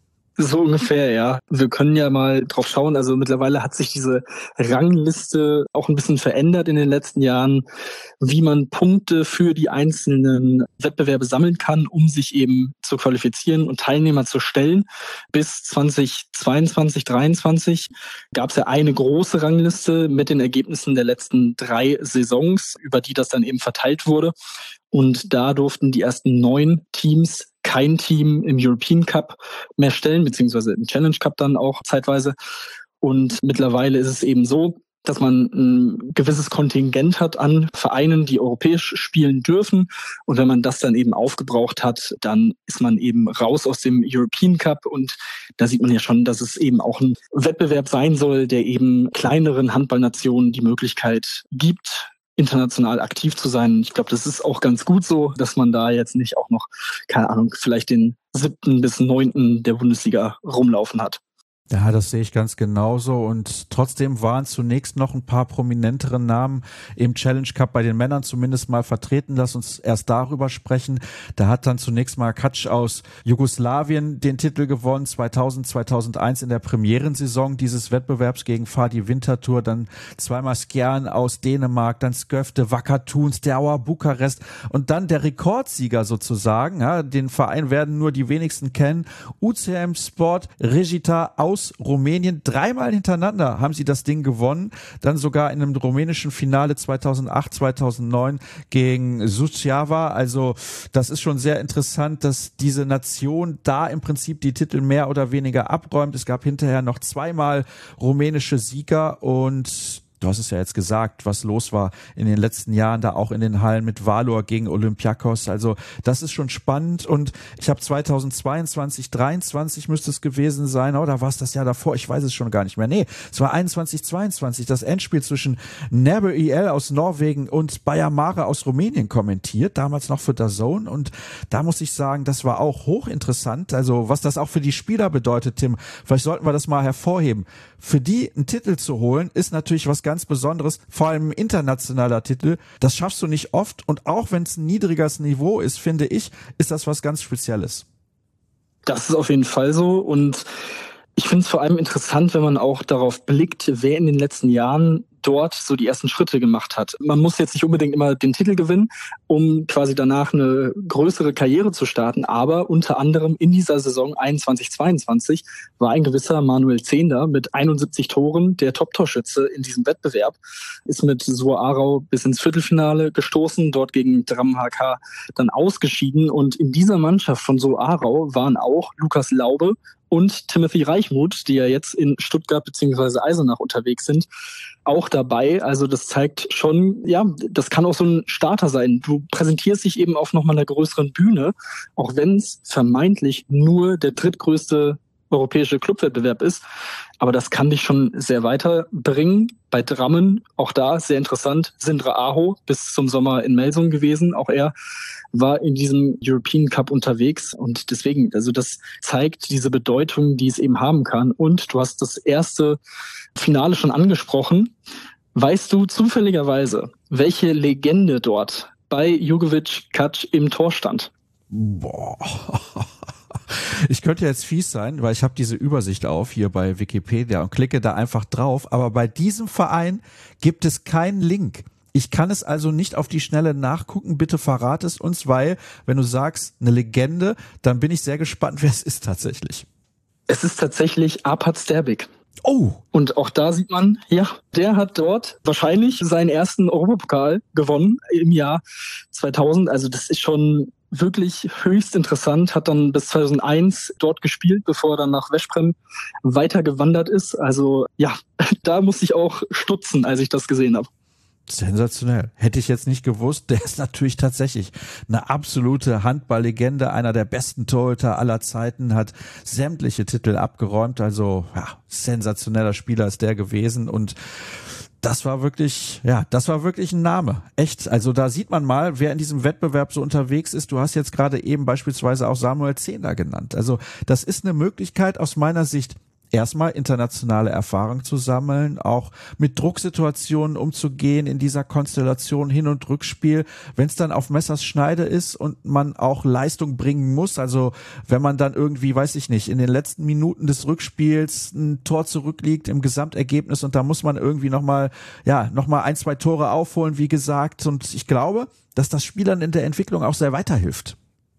So ungefähr, ja. Wir können ja mal drauf schauen. Also mittlerweile hat sich diese Rangliste auch ein bisschen verändert in den letzten Jahren, wie man Punkte für die einzelnen Wettbewerbe sammeln kann, um sich eben zu qualifizieren und Teilnehmer zu stellen. Bis 2022, 2023 gab es ja eine große Rangliste mit den Ergebnissen der letzten 3 Saisons, über die das dann eben verteilt wurde. Und da durften die ersten 9 Teams kein Team im European Cup mehr stellen, beziehungsweise im Challenge Cup dann auch zeitweise. Und mittlerweile ist es eben so, dass man ein gewisses Kontingent hat an Vereinen, die europäisch spielen dürfen. Und wenn man das dann eben aufgebraucht hat, dann ist man eben raus aus dem European Cup. Und da sieht man ja schon, dass es eben auch ein Wettbewerb sein soll, der eben kleineren Handballnationen die Möglichkeit gibt, international aktiv zu sein. Ich glaube, das ist auch ganz gut so, dass man da jetzt nicht auch noch, keine Ahnung, vielleicht den 7. bis 9. der Bundesliga rumlaufen hat. Ja, das sehe ich ganz genauso und trotzdem waren zunächst noch ein paar prominentere Namen im Challenge Cup bei den Männern zumindest mal vertreten. Lass uns erst darüber sprechen. Da hat dann zunächst mal Kac aus Jugoslawien den Titel gewonnen, 2000, 2001 in der Premierensaison dieses Wettbewerbs gegen Fadi Winterthur, dann zweimal Skjern aus Dänemark, dann Skövde, Wacker Thun, Steaua Bukarest und dann der Rekordsieger sozusagen, ja, den Verein werden nur die wenigsten kennen, UCM Sport Regita aus Rumänien. 3-mal hintereinander haben sie das Ding gewonnen. Dann sogar in einem rumänischen Finale 2008, 2009 gegen Suceava. Also das ist schon sehr interessant, dass diese Nation da im Prinzip die Titel mehr oder weniger abräumt. Es gab hinterher noch 2-mal rumänische Sieger und du hast es ja jetzt gesagt, was los war in den letzten Jahren, da auch in den Hallen mit Valor gegen Olympiakos. Also das ist schon spannend und ich habe 2022, 23 müsste es gewesen sein, oder war es das Jahr davor? Ich weiß es schon gar nicht mehr. Nee, es war 21, 22, das Endspiel zwischen Nerbe IL aus Norwegen und Bayer Mare aus Rumänien kommentiert, damals noch für DAZN und da muss ich sagen, das war auch hochinteressant. Also was das auch für die Spieler bedeutet, Tim, vielleicht sollten wir das mal hervorheben. Für die einen Titel zu holen, ist natürlich was ganz Besonderes, vor allem ein internationaler Titel. Das schaffst du nicht oft und auch wenn es ein niedriges Niveau ist, finde ich, ist das was ganz Spezielles. Das ist auf jeden Fall so und ich finde es vor allem interessant, wenn man auch darauf blickt, wer in den letzten Jahren dort so die ersten Schritte gemacht hat. Man muss jetzt nicht unbedingt immer den Titel gewinnen, um quasi danach eine größere Karriere zu starten, aber unter anderem in dieser Saison 21-22 war ein gewisser Manuel Zehnder mit 71 Toren der Top-Torschütze in diesem Wettbewerb, ist mit Suhr Aarau bis ins Viertelfinale gestoßen, dort gegen Dram HK dann ausgeschieden und in dieser Mannschaft von Suhr Aarau waren auch Lukas Laube und Timothy Reichmuth, die ja jetzt in Stuttgart bzw. Eisenach unterwegs sind, auch dabei. Also das zeigt schon, ja, das kann auch so ein Starter sein. Du präsentierst dich eben auf nochmal einer größeren Bühne, auch wenn es vermeintlich nur der drittgrößte europäische Clubwettbewerb ist. Aber das kann dich schon sehr weiterbringen. Bei Drammen, auch da sehr interessant, Sindre Aho bis zum Sommer in Melsungen gewesen. Auch er war in diesem European Cup unterwegs. Und deswegen, also das zeigt diese Bedeutung, die es eben haben kann. Und du hast das erste Finale schon angesprochen. Weißt du zufälligerweise, welche Legende dort bei Jugovic Kac im Tor stand? Boah. Ich könnte jetzt fies sein, weil ich habe diese Übersicht auf hier bei Wikipedia und klicke da einfach drauf. Aber bei diesem Verein gibt es keinen Link. Ich kann es also nicht auf die Schnelle nachgucken. Bitte verrat es uns, weil wenn du sagst, eine Legende, dann bin ich sehr gespannt, wer es ist tatsächlich. Es ist tatsächlich Arpad Sterbik. Oh. Und auch da sieht man, ja, der hat dort wahrscheinlich seinen ersten Europapokal gewonnen im Jahr 2000. Also das ist schon wirklich höchst interessant, hat dann bis 2001 dort gespielt, bevor er dann nach Veszprém weitergewandert ist. Also ja, da musste ich auch stutzen, als ich das gesehen habe. Sensationell. Hätte ich jetzt nicht gewusst. Der ist natürlich tatsächlich eine absolute Handballlegende, einer der besten Torhüter aller Zeiten, hat sämtliche Titel abgeräumt. Also ja, sensationeller Spieler ist der gewesen und das war wirklich ein Name. Echt. Also da sieht man mal, wer in diesem Wettbewerb so unterwegs ist. Du hast jetzt gerade eben beispielsweise auch Samuel Zehnder genannt. Also das ist eine Möglichkeit aus meiner Sicht, erstmal internationale Erfahrung zu sammeln, auch mit Drucksituationen umzugehen in dieser Konstellation Hin- und Rückspiel. Wenn es dann auf Messers Schneide ist und man auch Leistung bringen muss, also wenn man dann irgendwie, weiß ich nicht, in den letzten Minuten des Rückspiels ein Tor zurückliegt im Gesamtergebnis und da muss man irgendwie nochmal 1-2 Tore aufholen, wie gesagt. Und ich glaube, dass das Spielern in der Entwicklung auch sehr weiterhilft.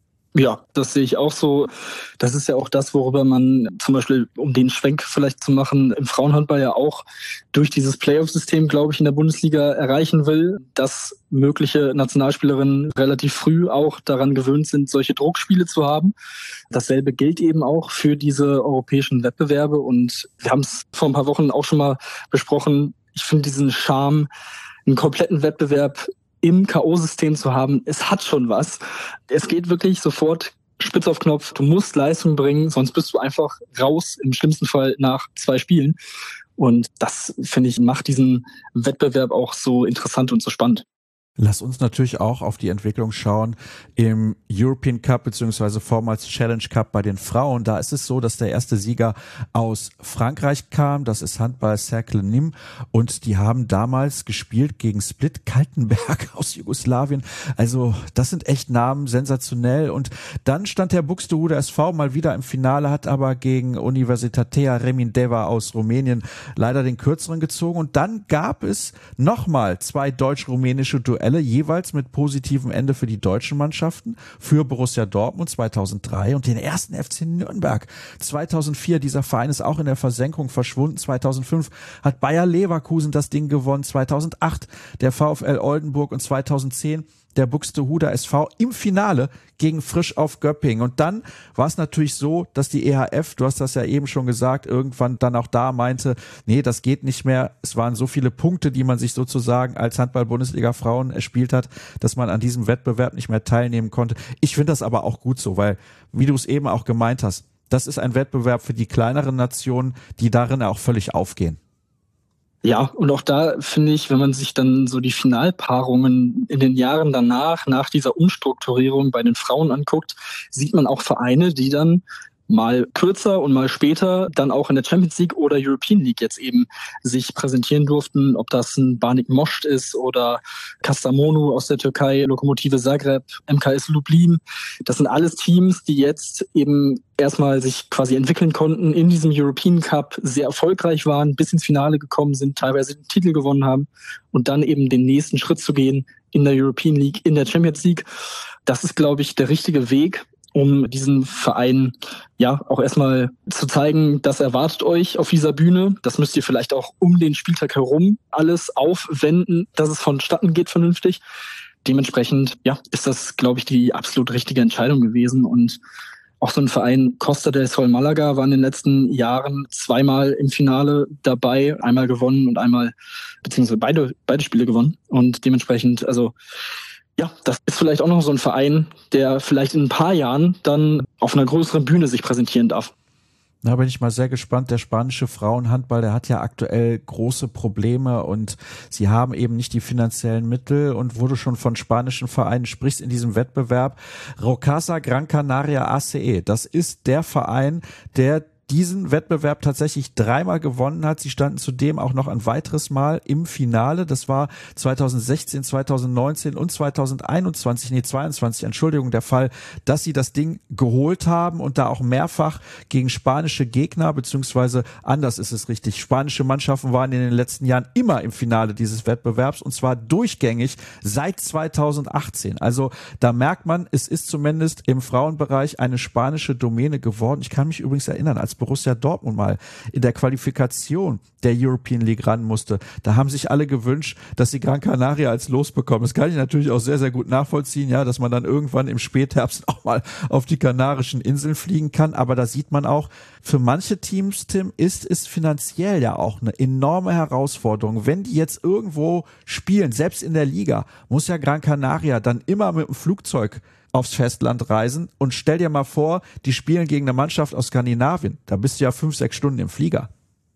Ja, das sehe ich auch so. Das ist ja auch das, worüber man zum Beispiel, um den Schwenk vielleicht zu machen, im Frauenhandball ja auch durch dieses Playoff-System, glaube ich, in der Bundesliga erreichen will, dass mögliche Nationalspielerinnen relativ früh auch daran gewöhnt sind, solche Druckspiele zu haben. Dasselbe gilt eben auch für diese europäischen Wettbewerbe. Und wir haben es vor ein paar Wochen auch schon mal besprochen. Ich finde diesen Charme, einen kompletten Wettbewerb im K.O.-System zu haben, es hat schon was. Es geht wirklich sofort spitz auf Knopf. Du musst Leistung bringen, sonst bist du einfach raus, im schlimmsten Fall nach 2 Spielen. Und das, finde ich, macht diesen Wettbewerb auch so interessant und so spannend. Lass uns natürlich auch auf die Entwicklung schauen im European Cup beziehungsweise vormals Challenge Cup bei den Frauen. Da ist es so, dass der erste Sieger aus Frankreich kam. Das ist Handball Cercle Nîmes und die haben damals gespielt gegen Split Kaltenberg aus Jugoslawien. Also das sind echt Namen, sensationell. Und dann stand der Buxtehude SV mal wieder im Finale, hat aber gegen Universitatea Remindeva aus Rumänien leider den kürzeren gezogen. Und dann gab es nochmal 2 deutsch-rumänische Duelle, jeweils mit positivem Ende für die deutschen Mannschaften, für Borussia Dortmund 2003 und den ersten FC Nürnberg 2004. Dieser Verein ist auch in der Versenkung verschwunden. 2005 hat Bayer Leverkusen das Ding gewonnen, 2008 der VfL Oldenburg und 2010 der Buxtehuder SV im Finale gegen Frisch auf Göppingen. Und dann war es natürlich so, dass die EHF, du hast das ja eben schon gesagt, irgendwann dann auch da meinte, nee, das geht nicht mehr. Es waren so viele Punkte, die man sich sozusagen als Handball-Bundesliga Frauen erspielt hat, dass man an diesem Wettbewerb nicht mehr teilnehmen konnte. Ich finde das aber auch gut so, weil, wie du es eben auch gemeint hast, das ist ein Wettbewerb für die kleineren Nationen, die darin auch völlig aufgehen. Ja, und auch da finde ich, wenn man sich dann so die Finalpaarungen in den Jahren danach, nach dieser Umstrukturierung bei den Frauen anguckt, sieht man auch Vereine, die dann mal kürzer und mal später dann auch in der Champions League oder European League jetzt eben sich präsentieren durften, ob das ein Banik Most ist oder Kastamonu aus der Türkei, Lokomotive Zagreb, MKS Lublin. Das sind alles Teams, die jetzt eben erstmal sich quasi entwickeln konnten, in diesem European Cup sehr erfolgreich waren, bis ins Finale gekommen sind, teilweise den Titel gewonnen haben und dann eben den nächsten Schritt zu gehen in der European League, in der Champions League. Das ist, glaube ich, der richtige Weg, um diesen Verein ja auch erstmal zu zeigen, das erwartet euch auf dieser Bühne. Das müsst ihr vielleicht auch um den Spieltag herum alles aufwenden, dass es vonstatten geht vernünftig. Dementsprechend ja, ist das, glaube ich, die absolut richtige Entscheidung gewesen. Und auch so ein Verein, Costa del Sol Malaga, war in den letzten Jahren 2-mal im Finale dabei, einmal gewonnen und einmal, beziehungsweise beide Spiele gewonnen. Und dementsprechend, also ja, das ist vielleicht auch noch so ein Verein, der vielleicht in ein paar Jahren dann auf einer größeren Bühne sich präsentieren darf. Da bin ich mal sehr gespannt. Der spanische Frauenhandball, der hat ja aktuell große Probleme und sie haben eben nicht die finanziellen Mittel. Und wo du schon von spanischen Vereinen sprichst in diesem Wettbewerb, Rocasa Gran Canaria ACE, das ist der Verein, der diesen Wettbewerb tatsächlich 3-mal gewonnen hat. Sie standen zudem auch noch ein weiteres Mal im Finale. Das war 2016, 2019 und 22, Entschuldigung, der Fall, dass sie das Ding geholt haben und da auch mehrfach gegen spanische Gegner, beziehungsweise anders ist es richtig, spanische Mannschaften waren in den letzten Jahren immer im Finale dieses Wettbewerbs und zwar durchgängig seit 2018. Also da merkt man, es ist zumindest im Frauenbereich eine spanische Domäne geworden. Ich kann mich übrigens erinnern, als Borussia Dortmund mal in der Qualifikation der European League ran musste, da haben sich alle gewünscht, dass sie Gran Canaria als Los bekommen. Das kann ich natürlich auch sehr, sehr gut nachvollziehen, ja, dass man dann irgendwann im Spätherbst auch mal auf die Kanarischen Inseln fliegen kann. Aber da sieht man auch, für manche Teams, Tim, ist es finanziell ja auch eine enorme Herausforderung. Wenn die jetzt irgendwo spielen, selbst in der Liga, muss ja Gran Canaria dann immer mit dem Flugzeug aufs Festland reisen und stell dir mal vor, die spielen gegen eine Mannschaft aus Skandinavien. Da bist du ja 5-6 Stunden im Flieger.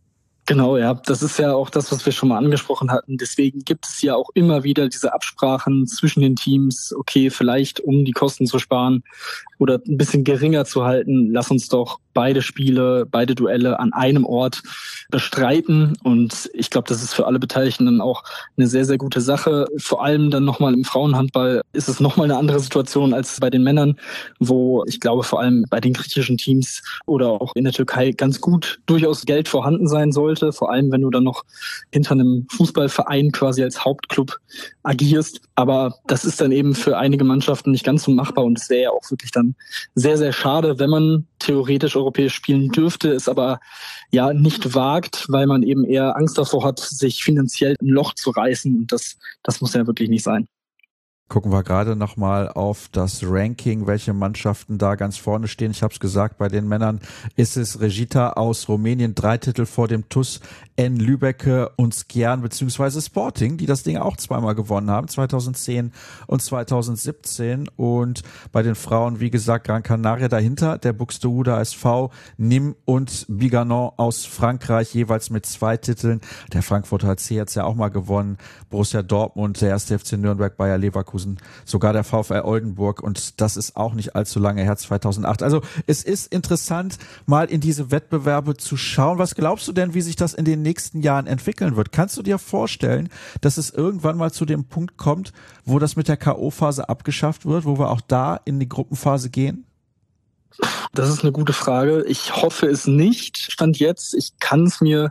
Genau, ja. Das ist ja auch das, was wir schon mal angesprochen hatten. Deswegen gibt es ja auch immer wieder diese Absprachen zwischen den Teams. Okay, vielleicht um die Kosten zu sparen oder ein bisschen geringer zu halten, lass uns doch beide Spiele, beide Duelle an einem Ort bestreiten. Und ich glaube, das ist für alle Beteiligten dann auch eine sehr, sehr gute Sache. Vor allem dann nochmal im Frauenhandball ist es nochmal eine andere Situation als bei den Männern, wo ich glaube, vor allem bei den griechischen Teams oder auch in der Türkei ganz gut durchaus Geld vorhanden sein sollte. Vor allem, wenn du dann noch hinter einem Fußballverein quasi als Hauptclub agierst. Aber das ist dann eben für einige Mannschaften nicht ganz so machbar und es wäre ja auch wirklich dann sehr, sehr schade, wenn man theoretisch europäisch spielen dürfte, es aber ja nicht wagt, weil man eben eher Angst davor hat, sich finanziell ein Loch zu reißen. Und das muss ja wirklich nicht sein. Gucken wir gerade nochmal auf das Ranking, welche Mannschaften da ganz vorne stehen. Ich habe es gesagt, bei den Männern ist es Regita aus Rumänien, 3 Titel vor dem TuS N Lübbecke und Skjern bzw. Sporting, die das Ding auch zweimal gewonnen haben, 2010 und 2017. Und bei den Frauen, wie gesagt, Gran Canaria dahinter, der Buxtehude SV, Nîmes und Biganon aus Frankreich, jeweils mit 2 Titeln. Der Frankfurter HC hat es ja auch mal gewonnen, Borussia Dortmund, der 1. FC Nürnberg, Bayer Leverkusen, sogar der VfL Oldenburg und das ist auch nicht allzu lange her, 2008. Also es ist interessant, mal in diese Wettbewerbe zu schauen. Was glaubst du denn, wie sich das in den nächsten Jahren entwickeln wird? Kannst du dir vorstellen, dass es irgendwann mal zu dem Punkt kommt, wo das mit der K.O.-Phase abgeschafft wird, wo wir auch da in die Gruppenphase gehen? Das ist eine gute Frage. Ich hoffe es nicht. Stand jetzt. Ich kann es mir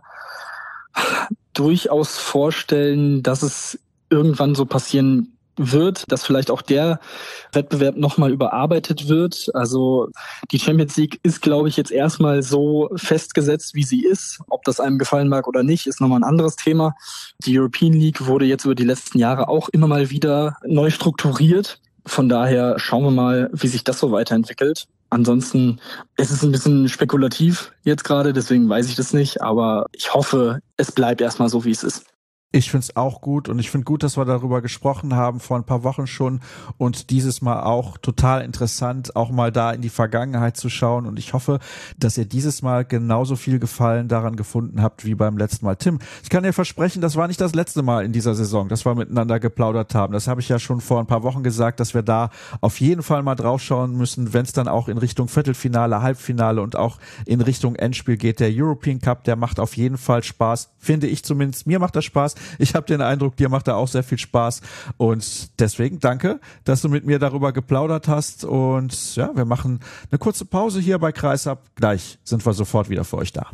durchaus vorstellen, dass es irgendwann so passieren wird, dass vielleicht auch der Wettbewerb nochmal überarbeitet wird. Also die Champions League ist, glaube ich, jetzt erstmal so festgesetzt, wie sie ist. Ob das einem gefallen mag oder nicht, ist nochmal ein anderes Thema. Die European League wurde jetzt über die letzten Jahre auch immer mal wieder neu strukturiert. Von daher schauen wir mal, wie sich das so weiterentwickelt. Ansonsten ist es ein bisschen spekulativ jetzt gerade, deswegen weiß ich das nicht. Aber ich hoffe, es bleibt erstmal so, wie es ist. Ich finde es auch gut und ich finde gut, dass wir darüber gesprochen haben vor ein paar Wochen schon und dieses Mal auch total interessant, auch mal da in die Vergangenheit zu schauen und ich hoffe, dass ihr dieses Mal genauso viel Gefallen daran gefunden habt wie beim letzten Mal. Tim, ich kann dir versprechen, das war nicht das letzte Mal in dieser Saison, dass wir miteinander geplaudert haben. Das habe ich ja schon vor ein paar Wochen gesagt, dass wir da auf jeden Fall mal drauf schauen müssen, wenn es dann auch in Richtung Viertelfinale, Halbfinale und auch in Richtung Endspiel geht. Der European Cup, der macht auf jeden Fall Spaß, finde ich zumindest. Mir macht das Spaß. Ich habe den Eindruck, dir macht da auch sehr viel Spaß und deswegen danke, dass du mit mir darüber geplaudert hast und ja, wir machen eine kurze Pause hier bei Kreisab. Gleich sind wir sofort wieder für euch da.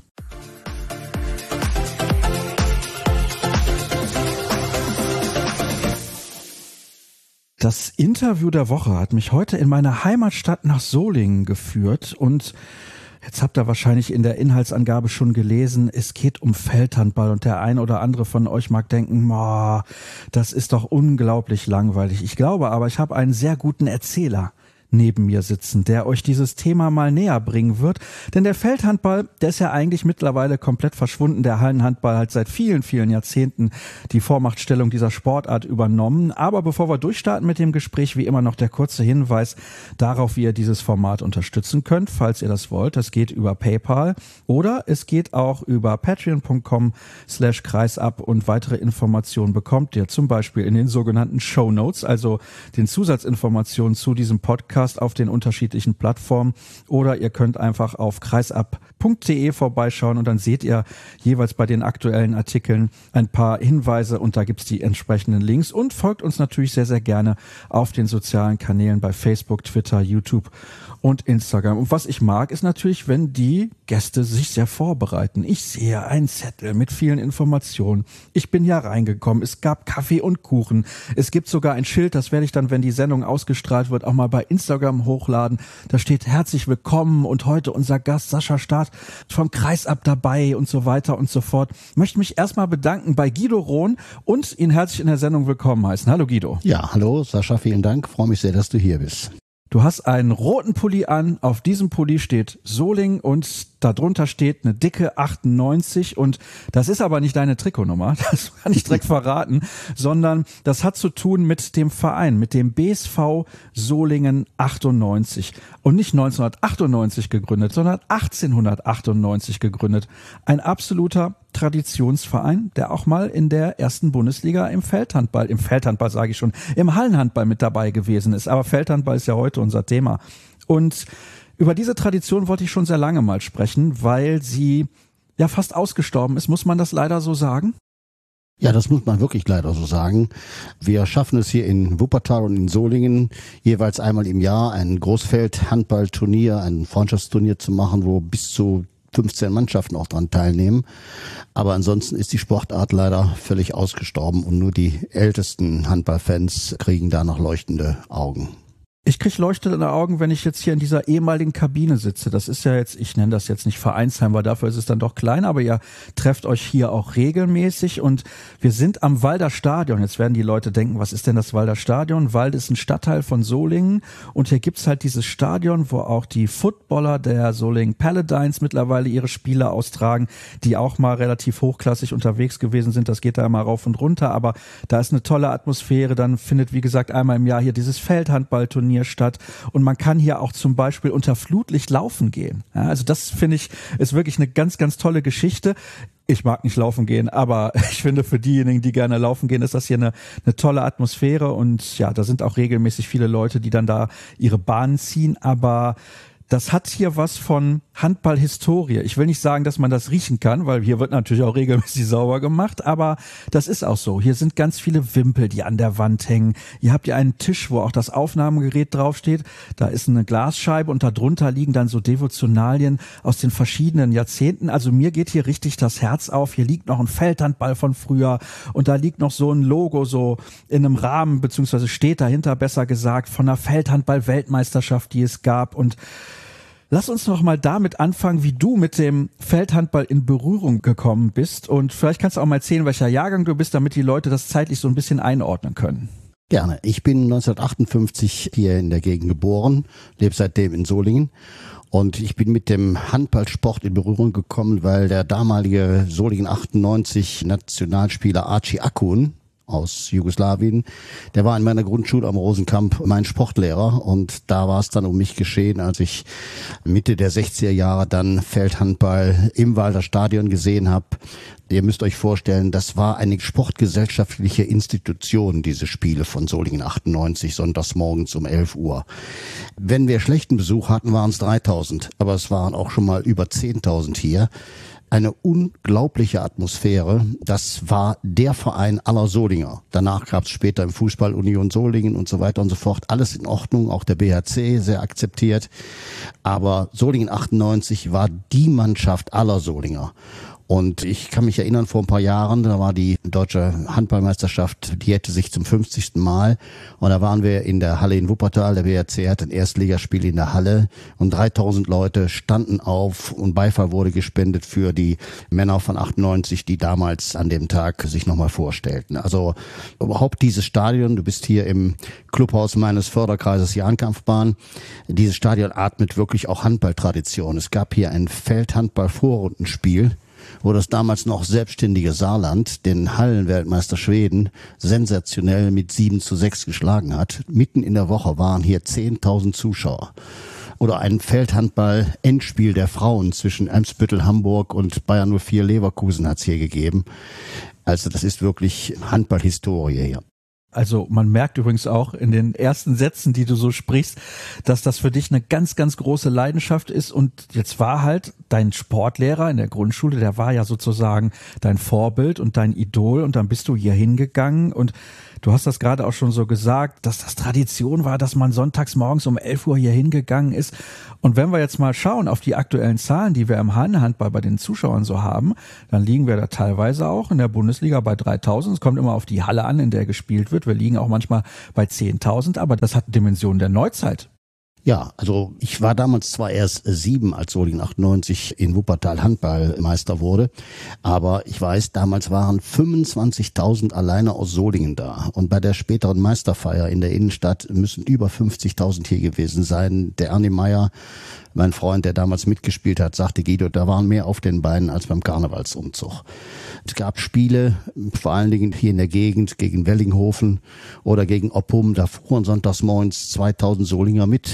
Das Interview der Woche hat mich heute in meine Heimatstadt nach Solingen geführt und jetzt habt ihr wahrscheinlich in der Inhaltsangabe schon gelesen, es geht um Feldhandball und der ein oder andere von euch mag denken, das ist doch unglaublich langweilig. Ich glaube aber, ich habe einen sehr guten Erzähler neben mir sitzen, der euch dieses Thema mal näher bringen wird. Denn der Feldhandball, der ist ja eigentlich mittlerweile komplett verschwunden. Der Hallenhandball hat seit vielen, vielen Jahrzehnten die Vormachtstellung dieser Sportart übernommen. Aber bevor wir durchstarten mit dem Gespräch, wie immer noch der kurze Hinweis darauf, wie ihr dieses Format unterstützen könnt, falls ihr das wollt. Das geht über PayPal oder es geht auch über patreon.com/kreisab und weitere Informationen bekommt ihr zum Beispiel in den sogenannten Shownotes, also den Zusatzinformationen zu diesem Podcast auf den unterschiedlichen Plattformen oder ihr könnt einfach auf kreisab.de vorbeischauen und dann seht ihr jeweils bei den aktuellen Artikeln ein paar Hinweise und da gibt's die entsprechenden Links und folgt uns natürlich sehr, sehr gerne auf den sozialen Kanälen bei Facebook, Twitter, YouTube und Instagram. Und was ich mag, ist natürlich, wenn die Gäste sich sehr vorbereiten. Ich sehe einen Zettel mit vielen Informationen. Ich bin ja reingekommen. Es gab Kaffee und Kuchen. Es gibt sogar ein Schild, das werde ich dann, wenn die Sendung ausgestrahlt wird, auch mal bei Instagram hochladen. Da steht herzlich willkommen und heute unser Gast Sascha Staat vom Kreisab dabei und so weiter und so fort. Ich möchte mich erstmal bedanken bei Guido Rohn und ihn herzlich in der Sendung willkommen heißen. Hallo Guido. Ja, hallo Sascha, vielen Dank. Freue mich sehr, dass du hier bist. Du hast einen roten Pulli an, auf diesem Pulli steht Solingen und darunter steht eine dicke 98 und das ist aber nicht deine Trikotnummer, das kann ich direkt verraten, sondern das hat zu tun mit dem Verein, mit dem BSV Solingen 98 und nicht 1998 gegründet, sondern 1898 gegründet. Ein absoluter Traditionsverein, der auch mal in der ersten Bundesliga im Feldhandball sage ich schon, im Hallenhandball mit dabei gewesen ist. Aber Feldhandball ist ja heute unser Thema. Und über diese Tradition wollte ich schon sehr lange mal sprechen, weil sie ja fast ausgestorben ist. Muss man das leider so sagen? Ja, das muss man wirklich leider so sagen. Wir schaffen es hier in Wuppertal und in Solingen jeweils einmal im Jahr ein Großfeld-Handballturnier, ein Freundschaftsturnier zu machen, wo bis zu 15 Mannschaften auch dran teilnehmen. Aber ansonsten ist die Sportart leider völlig ausgestorben und nur die ältesten Handballfans kriegen da noch leuchtende Augen. Ich krieg leuchtende Augen, wenn ich jetzt hier in dieser ehemaligen Kabine sitze. Das ist ja jetzt, ich nenne das jetzt nicht Vereinsheim, weil dafür ist es dann doch klein, aber ihr trefft euch hier auch regelmäßig und wir sind am Walder Stadion. Jetzt werden die Leute denken, was ist denn das Walder Stadion? Wald ist ein Stadtteil von Solingen und hier gibt's halt dieses Stadion, wo auch die Footballer der Solingen Paladins mittlerweile ihre Spiele austragen, die auch mal relativ hochklassig unterwegs gewesen sind. Das geht da immer rauf und runter, aber da ist eine tolle Atmosphäre. Dann findet, wie gesagt, einmal im Jahr hier dieses Feldhandballturnier statt und man kann hier auch zum Beispiel unter Flutlicht laufen gehen. Ja, also das finde ich ist wirklich eine ganz, ganz tolle Geschichte. Ich mag nicht laufen gehen, aber ich finde für diejenigen, die gerne laufen gehen, ist das hier eine tolle Atmosphäre und ja, da sind auch regelmäßig viele Leute, die dann da ihre Bahnen ziehen, aber das hat hier was von Handballhistorie. Ich will nicht sagen, dass man das riechen kann, weil hier wird natürlich auch regelmäßig sauber gemacht, aber das ist auch so. Hier sind ganz viele Wimpel, die an der Wand hängen. Hier habt ihr einen Tisch, wo auch das Aufnahmegerät draufsteht. Da ist eine Glasscheibe und darunter liegen dann so Devotionalien aus den verschiedenen Jahrzehnten. Also mir geht hier richtig das Herz auf. Hier liegt noch ein Feldhandball von früher und da liegt noch so ein Logo so in einem Rahmen, beziehungsweise steht dahinter, besser gesagt, von einer Feldhandball-Weltmeisterschaft, die es gab. Und lass uns noch mal damit anfangen, wie du mit dem Feldhandball in Berührung gekommen bist. Und vielleicht kannst du auch mal erzählen, welcher Jahrgang du bist, damit die Leute das zeitlich so ein bisschen einordnen können. Gerne. Ich bin 1958 hier in der Gegend geboren, lebe seitdem in Solingen. Und ich bin mit dem Handballsport in Berührung gekommen, weil der damalige Solingen 98 Nationalspieler Archie Akun aus Jugoslawien, der war in meiner Grundschule am Rosenkamp mein Sportlehrer und da war es dann um mich geschehen, als ich Mitte der 60er Jahre dann Feldhandball im Walder Stadion gesehen habe. Ihr müsst euch vorstellen, das war eine sportgesellschaftliche Institution, diese Spiele von Solingen 98, sonntags morgens um 11 Uhr. Wenn wir schlechten Besuch hatten, waren es 3000, aber es waren auch schon mal über 10.000 hier. Eine unglaubliche Atmosphäre. Das war der Verein aller Solinger. Danach gab es später im Fußball Union Solingen und so weiter und so fort. Alles in Ordnung, auch der BHC sehr akzeptiert. Aber Solingen 98 war die Mannschaft aller Solinger. Und ich kann mich erinnern, vor ein paar Jahren, da war die deutsche Handballmeisterschaft, die jährte sich zum 50. Mal. Und da waren wir in der Halle in Wuppertal. Der BRC hat ein Erstligaspiel in der Halle. Und 3000 Leute standen auf und Beifall wurde gespendet für die Männer von 98, die damals an dem Tag sich nochmal vorstellten. Also überhaupt dieses Stadion, du bist hier im Clubhaus meines Förderkreises Jahnkampfbahn. Dieses Stadion atmet wirklich auch Handballtradition. Es gab hier ein Feldhandball-Vorrundenspiel, wo das damals noch selbstständige Saarland den Hallenweltmeister Schweden sensationell mit 7:6 geschlagen hat. Mitten in der Woche waren hier 10.000 Zuschauer. Oder ein Feldhandball-Endspiel der Frauen zwischen Eimsbüttel Hamburg und Bayern 04 Leverkusen hat es hier gegeben. Also das ist wirklich Handballhistorie hier. Also man merkt übrigens auch in den ersten Sätzen, die du so sprichst, dass das für dich eine ganz, ganz große Leidenschaft ist. Und jetzt war halt dein Sportlehrer in der Grundschule, der war ja sozusagen dein Vorbild und dein Idol. Und dann bist du hier hingegangen und du hast das gerade auch schon so gesagt, dass das Tradition war, dass man sonntags morgens um 11 Uhr hier hingegangen ist. Und wenn wir jetzt mal schauen auf die aktuellen Zahlen, die wir im Handball bei den Zuschauern so haben, dann liegen wir da teilweise auch in der Bundesliga bei 3.000. Es kommt immer auf die Halle an, in der gespielt wird. Wir liegen auch manchmal bei 10.000, aber das hat Dimensionen der Neuzeit. Ja, also ich war damals zwar erst 7, als Solingen 98 in Wuppertal Handballmeister wurde, aber ich weiß, damals waren 25.000 alleine aus Solingen da. Und bei der späteren Meisterfeier in der Innenstadt müssen über 50.000 hier gewesen sein. Der Ernie Meyer, mein Freund, der damals mitgespielt hat, sagte, Guido, da waren mehr auf den Beinen als beim Karnevalsumzug. Es gab Spiele, vor allen Dingen hier in der Gegend, gegen Wellinghofen oder gegen Oppum. Da fuhren sonntags morgens 2.000 Solinger mit,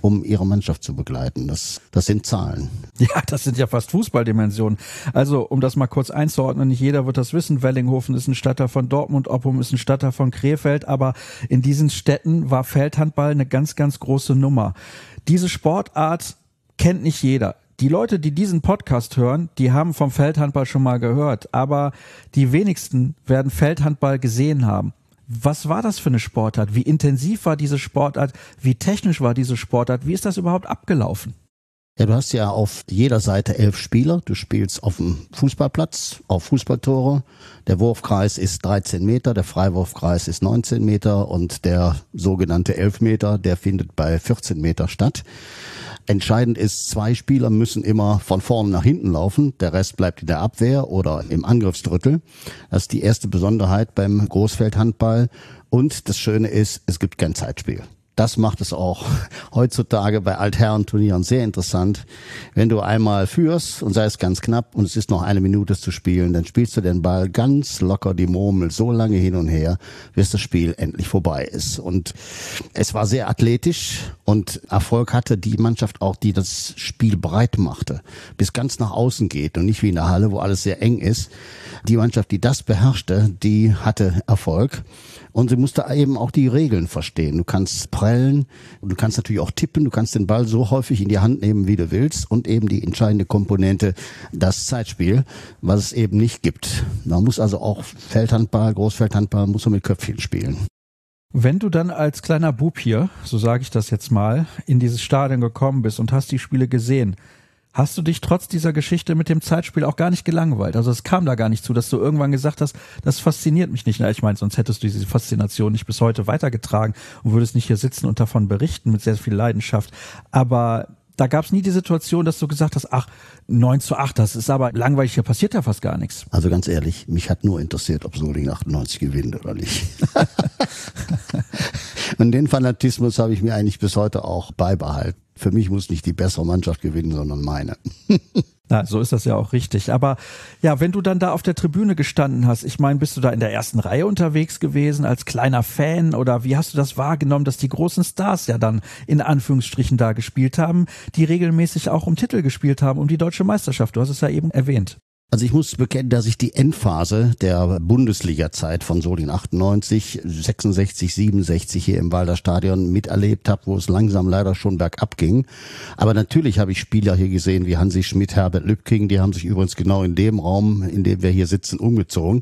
um ihre Mannschaft zu begleiten. Das sind Zahlen. Ja, das sind ja fast Fußballdimensionen. Also, um das mal kurz einzuordnen, nicht jeder wird das wissen. Wellinghofen ist ein Stadtteil von Dortmund, Oppum ist ein Stadtteil von Krefeld, aber in diesen Städten war Feldhandball eine ganz, ganz große Nummer. Diese Sportart kennt nicht jeder. Die Leute, die diesen Podcast hören, die haben vom Feldhandball schon mal gehört, aber die wenigsten werden Feldhandball gesehen haben. Was war das für eine Sportart? Wie intensiv war diese Sportart? Wie technisch war diese Sportart? Wie ist das überhaupt abgelaufen? Ja, du hast ja auf jeder Seite 11 Spieler. Du spielst auf dem Fußballplatz, auf Fußballtore. Der Wurfkreis ist 13 Meter, der Freiwurfkreis ist 19 Meter und der sogenannte Elfmeter, der findet bei 14 Meter statt. Entscheidend ist, 2 Spieler müssen immer von vorne nach hinten laufen. Der Rest bleibt in der Abwehr oder im Angriffsdrittel. Das ist die erste Besonderheit beim Großfeldhandball. Und das Schöne ist, es gibt kein Zeitspiel. Das macht es auch heutzutage bei Altherrenturnieren sehr interessant. Wenn du einmal führst und sei es ganz knapp und es ist noch 1 Minute zu spielen, dann spielst du den Ball ganz locker die Murmel so lange hin und her, bis das Spiel endlich vorbei ist. Und es war sehr athletisch und Erfolg hatte die Mannschaft auch, die das Spiel breit machte, bis ganz nach außen geht und nicht wie in der Halle, wo alles sehr eng ist. Die Mannschaft, die das beherrschte, die hatte Erfolg. Und sie musste eben auch die Regeln verstehen. Du kannst prellen und du kannst natürlich auch tippen. Du kannst den Ball so häufig in die Hand nehmen, wie du willst. Und eben die entscheidende Komponente, das Zeitspiel, was es eben nicht gibt. Man muss also auch Feldhandball, Großfeldhandball, muss man mit Köpfchen spielen. Wenn du dann als kleiner Bub hier, so sage ich das jetzt mal, in dieses Stadion gekommen bist und hast die Spiele gesehen, hast du dich trotz dieser Geschichte mit dem Zeitspiel auch gar nicht gelangweilt? Also es kam da gar nicht zu, dass du irgendwann gesagt hast, das fasziniert mich nicht. Na, ich meine, sonst hättest du diese Faszination nicht bis heute weitergetragen und würdest nicht hier sitzen und davon berichten mit sehr viel Leidenschaft. Aber da gab es nie die Situation, dass du gesagt hast, ach, 9:8, das ist aber langweilig, hier passiert ja fast gar nichts. Also ganz ehrlich, mich hat nur interessiert, ob Solingen 98 gewinnt oder nicht. Und den Fanatismus habe ich mir eigentlich bis heute auch beibehalten. Für mich muss nicht die bessere Mannschaft gewinnen, sondern meine. Na, so ist das ja auch richtig. Aber ja, wenn du dann da auf der Tribüne gestanden hast, ich meine, bist du da in der ersten Reihe unterwegs gewesen als kleiner Fan oder wie hast du das wahrgenommen, dass die großen Stars ja dann in Anführungsstrichen da gespielt haben, die regelmäßig auch um Titel gespielt haben, um die deutsche Meisterschaft? Du hast es ja eben erwähnt. Also ich muss bekennen, dass ich die Endphase der Bundesliga-Zeit von Solingen 98, 66, 67 hier im Walder Stadion miterlebt habe, wo es langsam leider schon bergab ging. Aber natürlich habe ich Spieler hier gesehen wie Hansi Schmidt, Herbert Lübking, die haben sich übrigens genau in dem Raum, in dem wir hier sitzen, umgezogen.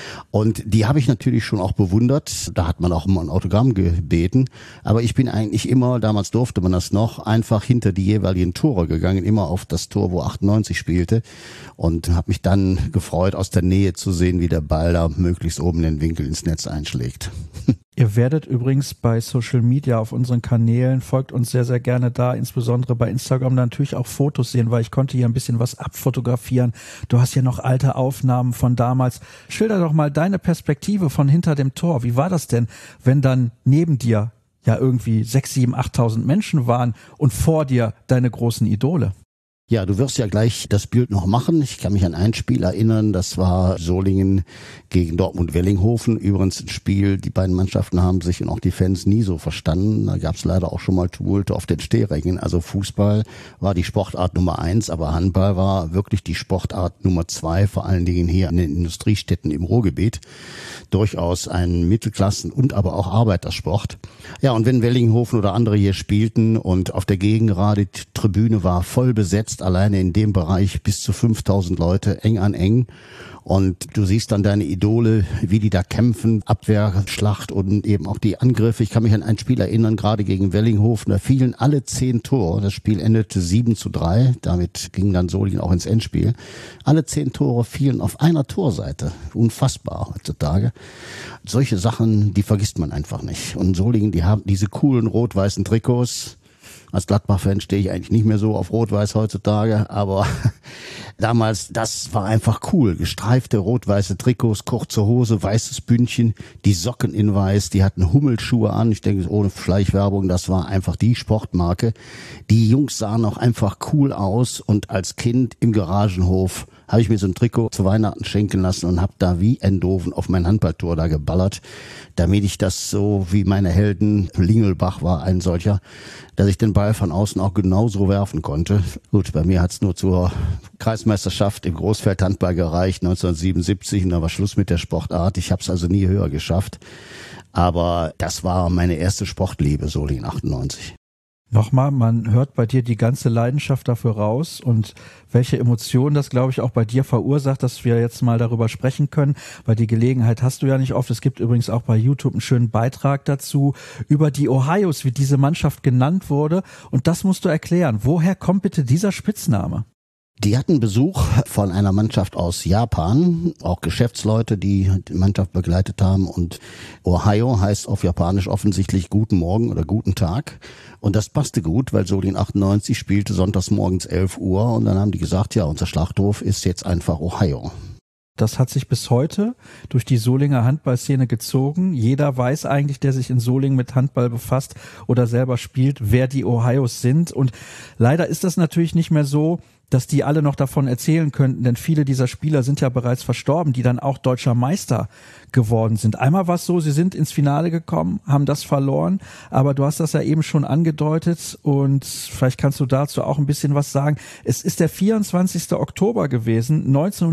Und die habe ich natürlich schon auch bewundert. Da hat man auch immer ein Autogramm gebeten. Aber ich bin eigentlich immer, damals durfte man das noch, einfach hinter die jeweiligen Tore gegangen, immer auf das Tor, wo 98 spielte. Und habe mich dann gefreut, aus der Nähe zu sehen, wie der Ball da möglichst oben den Winkel ins Netz einschlägt. Ihr werdet übrigens bei Social Media auf unseren Kanälen, folgt uns sehr, sehr gerne da, insbesondere bei Instagram, natürlich auch Fotos sehen, weil ich konnte hier ein bisschen was abfotografieren. Du hast ja noch alte Aufnahmen von damals. Schilder doch mal deine Perspektive von hinter dem Tor. Wie war das denn, wenn dann neben dir ja irgendwie 6.000, 7.000, 8.000 Menschen waren und vor dir deine großen Idole? Ja, du wirst ja gleich das Bild noch machen. Ich kann mich an ein Spiel erinnern, das war Solingen gegen Dortmund-Wellinghofen. Übrigens ein Spiel, die beiden Mannschaften haben sich und auch die Fans nie so verstanden. Da gab es leider auch schon mal Tumulte auf den Stehrängen. Also Fußball war die Sportart Nummer 1, aber Handball war wirklich die Sportart Nummer 2, vor allen Dingen hier in den Industriestädten im Ruhrgebiet. Durchaus ein Mittelklassen- und aber auch Arbeitersport. Ja, und wenn Wellinghofen oder andere hier spielten und auf der Gegengerade die Tribüne war voll besetzt, alleine in dem Bereich bis zu 5.000 Leute, eng an eng. Und du siehst dann deine Idole, wie die da kämpfen, Abwehrschlacht und eben auch die Angriffe. Ich kann mich an ein Spiel erinnern, gerade gegen Wellinghofen, da fielen alle 10 Tore. Das Spiel endete 7:3, damit ging dann Solingen auch ins Endspiel. Alle 10 Tore fielen auf einer Torseite. Unfassbar heutzutage. Solche Sachen, die vergisst man einfach nicht. Und Solingen, die haben diese coolen rot-weißen Trikots. Als Gladbach-Fan stehe ich eigentlich nicht mehr so auf Rot-Weiß heutzutage, aber damals, das war einfach cool. Gestreifte rot-weiße Trikots, kurze Hose, weißes Bündchen, die Socken in weiß, die hatten Hummelschuhe an. Ich denke, ohne Schleichwerbung, das war einfach die Sportmarke. Die Jungs sahen auch einfach cool aus und als Kind im Garagenhof habe ich mir so ein Trikot zu Weihnachten schenken lassen und habe da wie Endoven auf mein Handballtor da geballert, damit ich das so wie meine Helden, Lingelbach war ein solcher, dass ich den Ball von außen auch genauso werfen konnte. Gut, bei mir hat's nur zur Kreismeisterschaft im Großfeldhandball gereicht, 1977, und da war Schluss mit der Sportart. Ich habe es also nie höher geschafft. Aber das war meine erste Sportliebe, Solingen 98. Nochmal, man hört bei dir die ganze Leidenschaft dafür raus und welche Emotionen das, glaube ich, auch bei dir verursacht, dass wir jetzt mal darüber sprechen können, weil die Gelegenheit hast du ja nicht oft. Es gibt übrigens auch bei YouTube einen schönen Beitrag dazu über die Ohios, wie diese Mannschaft genannt wurde, und das musst du erklären. Woher kommt bitte dieser Spitzname? Die hatten Besuch von einer Mannschaft aus Japan, auch Geschäftsleute, die die Mannschaft begleitet haben, und Ohio heißt auf Japanisch offensichtlich Guten Morgen oder Guten Tag, und das passte gut, weil Solingen 98 spielte sonntags morgens 11 Uhr und dann haben die gesagt, ja, unser Schlachthof ist jetzt einfach Ohio. Das hat sich bis heute durch die Solinger Handballszene gezogen. Jeder weiß eigentlich, der sich in Solingen mit Handball befasst oder selber spielt, wer die Ohios sind, und leider ist das natürlich nicht mehr so, dass die alle noch davon erzählen könnten, denn viele dieser Spieler sind ja bereits verstorben, die dann auch deutscher Meister geworden sind. Einmal war es so, sie sind ins Finale gekommen, haben das verloren, aber du hast das ja eben schon angedeutet und vielleicht kannst du dazu auch ein bisschen was sagen. Es ist der 24. Oktober gewesen,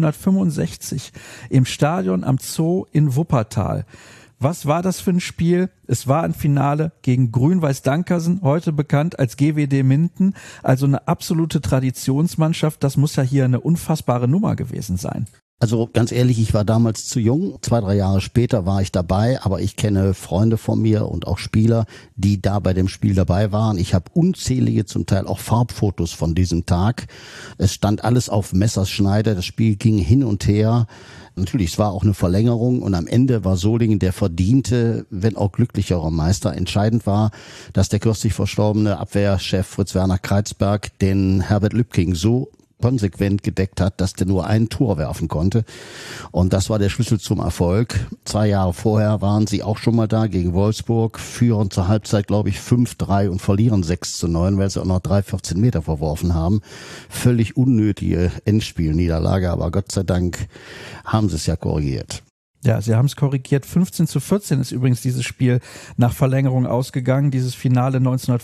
1965, im Stadion am Zoo in Wuppertal. Was war das für ein Spiel? Es war ein Finale gegen Grün-Weiß Dankersen, heute bekannt als GWD Minden, also eine absolute Traditionsmannschaft. Das muss ja hier eine unfassbare Nummer gewesen sein. Also ganz ehrlich, ich war damals zu jung. 2-3 Jahre später war ich dabei, aber ich kenne Freunde von mir und auch Spieler, die da bei dem Spiel dabei waren. Ich habe unzählige, zum Teil auch Farbfotos von diesem Tag. Es stand alles auf Messerschneide, das Spiel ging hin und her. Natürlich, es war auch eine Verlängerung und am Ende war Solingen der verdiente, wenn auch glücklichere Meister. Entscheidend war, dass der kürzlich verstorbene Abwehrchef Fritz-Werner Kreizberg den Herbert Lübking so konsequent gedeckt hat, dass der nur ein Tor werfen konnte. Und das war der Schlüssel zum Erfolg. 2 Jahre vorher waren sie auch schon mal da gegen Wolfsburg, führen zur Halbzeit, glaube ich, 5-3 und verlieren 6-9, weil sie auch noch 14 Meter verworfen haben. Völlig unnötige Endspielniederlage, aber Gott sei Dank haben sie es ja korrigiert. Ja, sie haben es korrigiert. 15-14 ist übrigens dieses Spiel nach Verlängerung ausgegangen, dieses Finale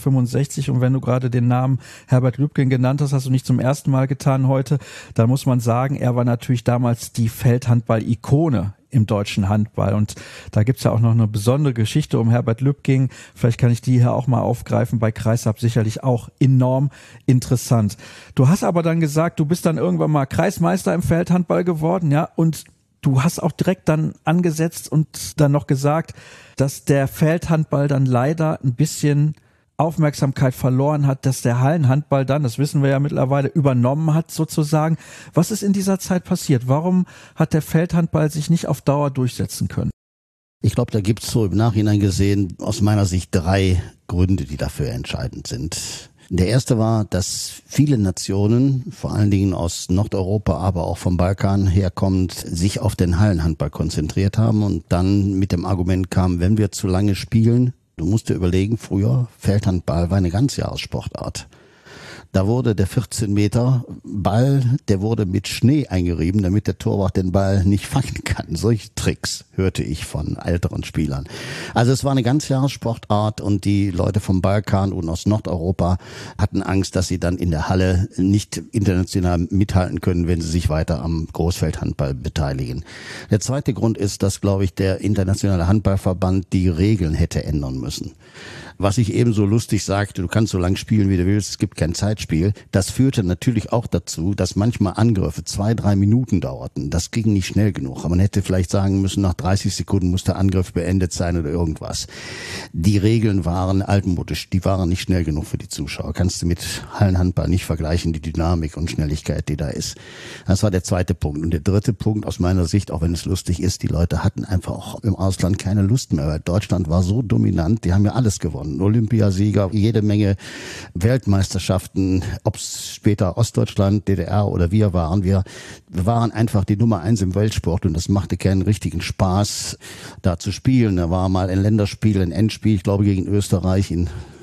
1965. Und wenn du gerade den Namen Herbert Lübking genannt hast, hast du nicht zum ersten Mal getan heute, dann muss man sagen, er war natürlich damals die Feldhandball-Ikone im deutschen Handball. Und da gibt's ja auch noch eine besondere Geschichte um Herbert Lübking. Vielleicht kann ich die hier auch mal aufgreifen. Bei Kreisab sicherlich auch enorm interessant. Du hast aber dann gesagt, du bist dann irgendwann mal Kreismeister im Feldhandball geworden, ja, und du hast auch direkt dann angesetzt und dann noch gesagt, dass der Feldhandball dann leider ein bisschen Aufmerksamkeit verloren hat, dass der Hallenhandball dann, das wissen wir ja mittlerweile, übernommen hat sozusagen. Was ist in dieser Zeit passiert? Warum hat der Feldhandball sich nicht auf Dauer durchsetzen können? Ich glaube, da gibt's so im Nachhinein gesehen aus meiner Sicht 3 Gründe, die dafür entscheidend sind. Der erste war, dass viele Nationen, vor allen Dingen aus Nordeuropa, aber auch vom Balkan herkommend, sich auf den Hallenhandball konzentriert haben und dann mit dem Argument kamen, wenn wir zu lange spielen, du musst dir überlegen, früher Feldhandball war eine Ganzjahressportart. Da wurde der 14 Meter Ball, der wurde mit Schnee eingerieben, damit der Torwart den Ball nicht fangen kann. Solche Tricks hörte ich von älteren Spielern. Also es war eine Ganzjahressportart und die Leute vom Balkan und aus Nordeuropa hatten Angst, dass sie dann in der Halle nicht international mithalten können, wenn sie sich weiter am Großfeldhandball beteiligen. Der zweite Grund ist, dass, glaube ich, der internationale Handballverband die Regeln hätte ändern müssen. Was ich eben so lustig sagte, du kannst so lang spielen, wie du willst, es gibt kein Zeitspiel. Das führte natürlich auch dazu, dass manchmal Angriffe 2-3 Minuten dauerten. Das ging nicht schnell genug. Aber man hätte vielleicht sagen müssen, nach 30 Sekunden muss der Angriff beendet sein oder irgendwas. Die Regeln waren altmodisch, die waren nicht schnell genug für die Zuschauer. Kannst du mit Hallenhandball nicht vergleichen, die Dynamik und Schnelligkeit, die da ist. Das war der zweite Punkt. Und der dritte Punkt aus meiner Sicht, auch wenn es lustig ist, die Leute hatten einfach auch im Ausland keine Lust mehr, weil Deutschland war so dominant, die haben ja alles gewonnen. Olympiasieger, jede Menge Weltmeisterschaften, ob es später Ostdeutschland, DDR oder wir waren. Wir waren einfach die Nummer 1 im Weltsport und das machte keinen richtigen Spaß, da zu spielen. Da war mal ein Länderspiel, ein Endspiel, ich glaube gegen Österreich in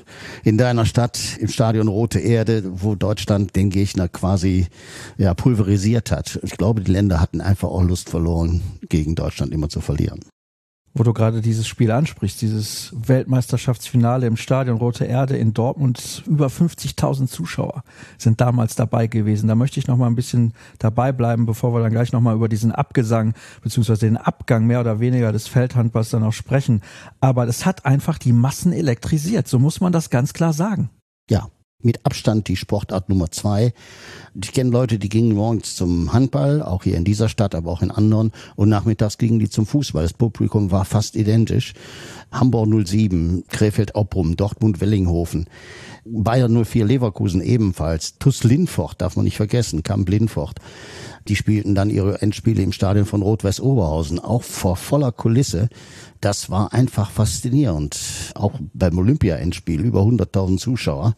in deiner Stadt im Stadion Rote Erde, wo Deutschland den Gegner quasi pulverisiert hat. Ich glaube, die Länder hatten einfach auch Lust verloren, gegen Deutschland immer zu verlieren. Wo du gerade dieses Spiel ansprichst, dieses Weltmeisterschaftsfinale im Stadion Rote Erde in Dortmund, über 50.000 Zuschauer sind damals dabei gewesen. Da möchte ich noch mal ein bisschen dabei bleiben, bevor wir dann gleich noch mal über diesen Abgesang bzw. den Abgang mehr oder weniger des Feldhandballs dann auch sprechen. Aber es hat einfach die Massen elektrisiert, so muss man das ganz klar sagen. Ja, mit Abstand die Sportart Nummer 2. Ich kenne Leute, die gingen morgens zum Handball, auch hier in dieser Stadt, aber auch in anderen, und nachmittags gingen die zum Fußball. Das Publikum war fast identisch. Hamburg 07, Krefeld-Opprum, Dortmund-Wellinghofen, Bayern 04 Leverkusen ebenfalls, TuS Lindfort darf man nicht vergessen, Kamp Lindfort. Die spielten dann ihre Endspiele im Stadion von Rot-Weiß Oberhausen, auch vor voller Kulisse. Das war einfach faszinierend. Auch beim Olympia-Endspiel über 100.000 Zuschauer.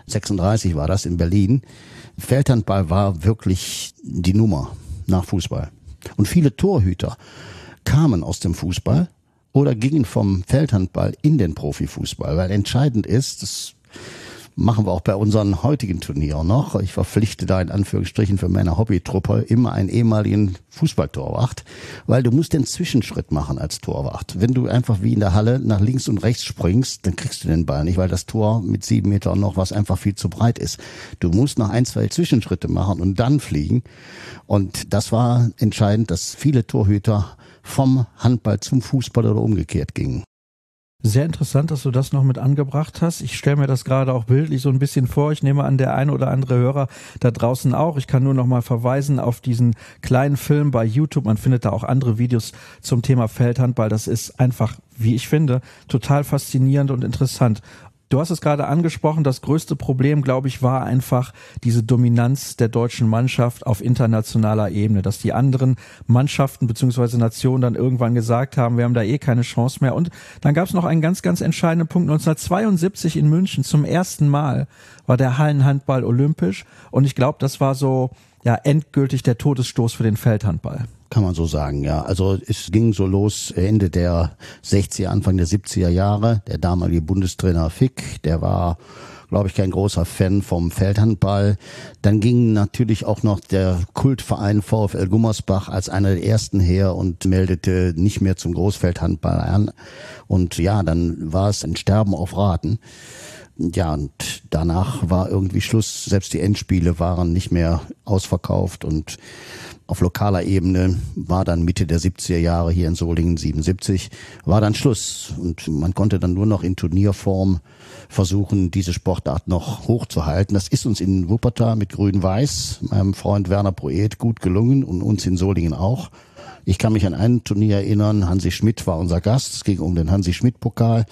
36 war das in Berlin. Feldhandball war wirklich die Nummer nach Fußball. Und viele Torhüter kamen aus dem Fußball oder gingen vom Feldhandball in den Profifußball, weil entscheidend ist, das machen wir auch bei unseren heutigen Turnieren noch. Ich verpflichte da in Anführungsstrichen für meine Hobbytruppe immer einen ehemaligen Fußballtorwart, weil du musst den Zwischenschritt machen als Torwart. Wenn du einfach wie in der Halle nach links und rechts springst, dann kriegst du den Ball nicht, weil das Tor mit 7 Metern noch was einfach viel zu breit ist. Du musst noch 1, 2 Zwischenschritte machen und dann fliegen. Und das war entscheidend, dass viele Torhüter vom Handball zum Fußball oder umgekehrt gingen. Sehr interessant, dass du das noch mit angebracht hast. Ich stelle mir das gerade auch bildlich so ein bisschen vor. Ich nehme an, der ein oder andere Hörer da draußen auch. Ich kann nur noch mal verweisen auf diesen kleinen Film bei YouTube. Man findet da auch andere Videos zum Thema Feldhandball. Das ist einfach, wie ich finde, total faszinierend und interessant. Du hast es gerade angesprochen, das größte Problem, glaube ich, war einfach diese Dominanz der deutschen Mannschaft auf internationaler Ebene, dass die anderen Mannschaften bzw. Nationen dann irgendwann gesagt haben, wir haben da keine Chance mehr. Und dann gab es noch einen ganz, ganz entscheidenden Punkt. 1972 in München zum ersten Mal war der Hallenhandball olympisch und ich glaube, das war so endgültig der Todesstoß für den Feldhandball. Kann man so sagen, ja. Also es ging so los Ende der 60er, Anfang der 70er Jahre. Der damalige Bundestrainer Fick, der war, glaube ich, kein großer Fan vom Feldhandball. Dann ging natürlich auch noch der Kultverein VfL Gummersbach als einer der ersten her und meldete nicht mehr zum Großfeldhandball an. Und ja, dann war es ein Sterben auf Raten. Ja, und danach war irgendwie Schluss. Selbst die Endspiele waren nicht mehr ausverkauft und auf lokaler Ebene war dann Mitte der 70er Jahre hier in Solingen 77, war dann Schluss. Und man konnte dann nur noch in Turnierform versuchen, diese Sportart noch hochzuhalten. Das ist uns in Wuppertal mit Grün-Weiß, meinem Freund Werner Proet, gut gelungen und uns in Solingen auch. Ich kann mich an ein Turnier erinnern, Hansi Schmidt war unser Gast, es ging um den Hansi-Schmidt-Pokal.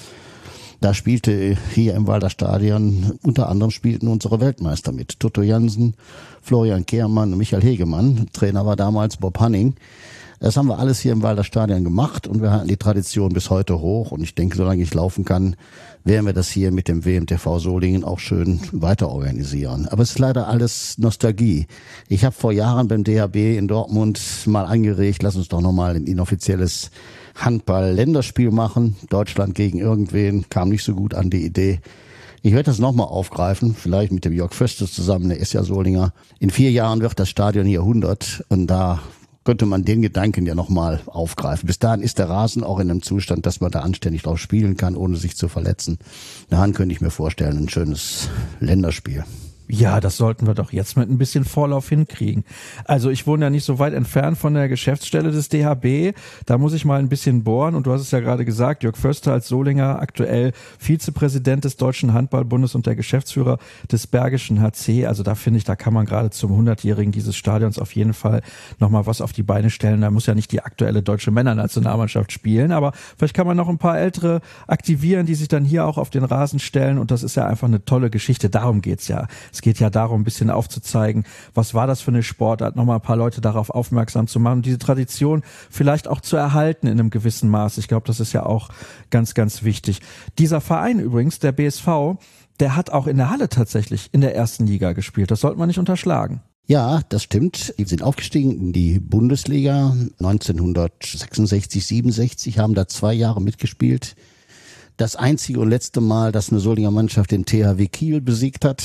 Da spielte hier im Walder Stadion, unter anderem spielten unsere Weltmeister mit. Toto Jansen, Florian Kehrmann und Michael Hegemann. Trainer war damals Bob Hanning. Das haben wir alles hier im Walder Stadion gemacht und wir halten die Tradition bis heute hoch. Und ich denke, solange ich laufen kann, werden wir das hier mit dem WMTV Solingen auch schön weiter organisieren. Aber es ist leider alles Nostalgie. Ich habe vor Jahren beim DHB in Dortmund mal angeregt, lass uns doch nochmal ein inoffizielles Handball-Länderspiel machen. Deutschland gegen irgendwen, kam nicht so gut an die Idee. Ich werde das nochmal aufgreifen, vielleicht mit dem Jörg Föstes zusammen, der ist ja Solinger. In 4 Jahren wird das Stadion hier 100 und da könnte man den Gedanken ja nochmal aufgreifen. Bis dahin ist der Rasen auch in einem Zustand, dass man da anständig drauf spielen kann, ohne sich zu verletzen. Daran könnte ich mir vorstellen, ein schönes Länderspiel. Ja, das sollten wir doch jetzt mit ein bisschen Vorlauf hinkriegen. Also ich wohne ja nicht so weit entfernt von der Geschäftsstelle des DHB. Da muss ich mal ein bisschen bohren. Und du hast es ja gerade gesagt, Jörg Förster als Solinger, aktuell Vizepräsident des Deutschen Handballbundes und der Geschäftsführer des Bergischen HC. Also da finde ich, da kann man gerade zum 100-Jährigen dieses Stadions auf jeden Fall nochmal was auf die Beine stellen. Da muss ja nicht die aktuelle deutsche Männernationalmannschaft spielen, aber vielleicht kann man noch ein paar Ältere aktivieren, die sich dann hier auch auf den Rasen stellen. Und das ist ja einfach eine tolle Geschichte. Darum geht's ja. Es geht ja darum, ein bisschen aufzuzeigen, was war das für eine Sportart, nochmal ein paar Leute darauf aufmerksam zu machen, diese Tradition vielleicht auch zu erhalten in einem gewissen Maß. Ich glaube, das ist ja auch ganz, ganz wichtig. Dieser Verein übrigens, der BSV, der hat auch in der Halle tatsächlich in der ersten Liga gespielt. Das sollte man nicht unterschlagen. Ja, das stimmt. Die sind aufgestiegen in die Bundesliga 1966, 67, haben da 2 Jahre mitgespielt. Das einzige und letzte Mal, dass eine Solinger Mannschaft den THW Kiel besiegt hat,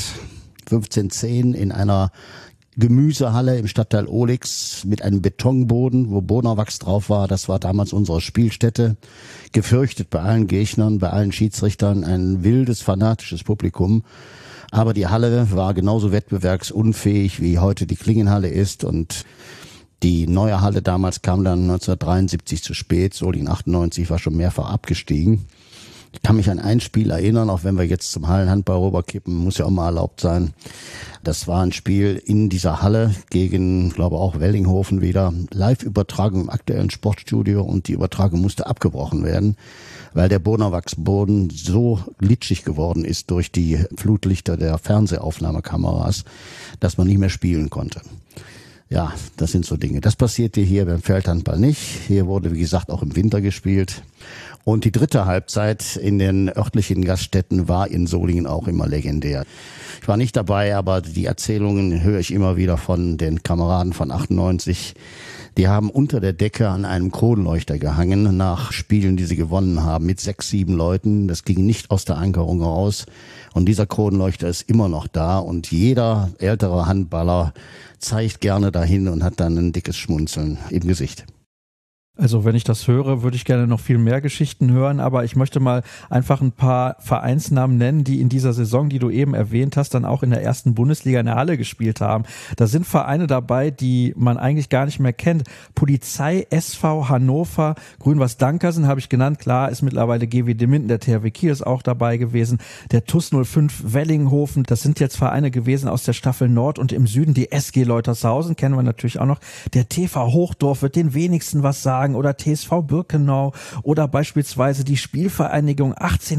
15-10 in einer Gemüsehalle im Stadtteil Ohlix mit einem Betonboden, wo Bonawachs drauf war. Das war damals unsere Spielstätte. Gefürchtet bei allen Gegnern, bei allen Schiedsrichtern, ein wildes, fanatisches Publikum. Aber die Halle war genauso wettbewerbsunfähig, wie heute die Klingenhalle ist. Und die neue Halle damals kam dann 1973 zu spät. Solingen 98 war schon mehrfach abgestiegen. Ich kann mich an ein Spiel erinnern, auch wenn wir jetzt zum Hallenhandball rüberkippen, muss ja auch mal erlaubt sein. Das war ein Spiel in dieser Halle gegen, glaube auch Wellinghofen wieder. Live-Übertragung im aktuellen Sportstudio und die Übertragung musste abgebrochen werden, weil der Bonawachsboden so glitschig geworden ist durch die Flutlichter der Fernsehaufnahmekameras, dass man nicht mehr spielen konnte. Ja, das sind so Dinge. Das passierte hier beim Feldhandball nicht. Hier wurde, wie gesagt, auch im Winter gespielt. Und die dritte Halbzeit in den örtlichen Gaststätten war in Solingen auch immer legendär. Ich war nicht dabei, aber die Erzählungen höre ich immer wieder von den Kameraden von 98. Die haben unter der Decke an einem Kronleuchter gehangen nach Spielen, die sie gewonnen haben, mit 6, 7 Leuten. Das ging nicht aus der Ankerung raus. Und dieser Kronleuchter ist immer noch da. Und jeder ältere Handballer zeigt gerne dahin und hat dann ein dickes Schmunzeln im Gesicht. Also wenn ich das höre, würde ich gerne noch viel mehr Geschichten hören, aber ich möchte mal einfach ein paar Vereinsnamen nennen, die in dieser Saison, die du eben erwähnt hast, dann auch in der ersten Bundesliga in der Halle gespielt haben. Da sind Vereine dabei, die man eigentlich gar nicht mehr kennt. Polizei, SV Hannover, Grün-Was Dankersen habe ich genannt, klar, ist mittlerweile GW Minden, der THW Kiel ist auch dabei gewesen, der TuS 05 Wellinghofen, das sind jetzt Vereine gewesen aus der Staffel Nord und im Süden die SG Leutershausen, kennen wir natürlich auch noch, der TV Hochdorf wird den wenigsten was sagen, oder TSV Birkenau oder beispielsweise die Spielvereinigung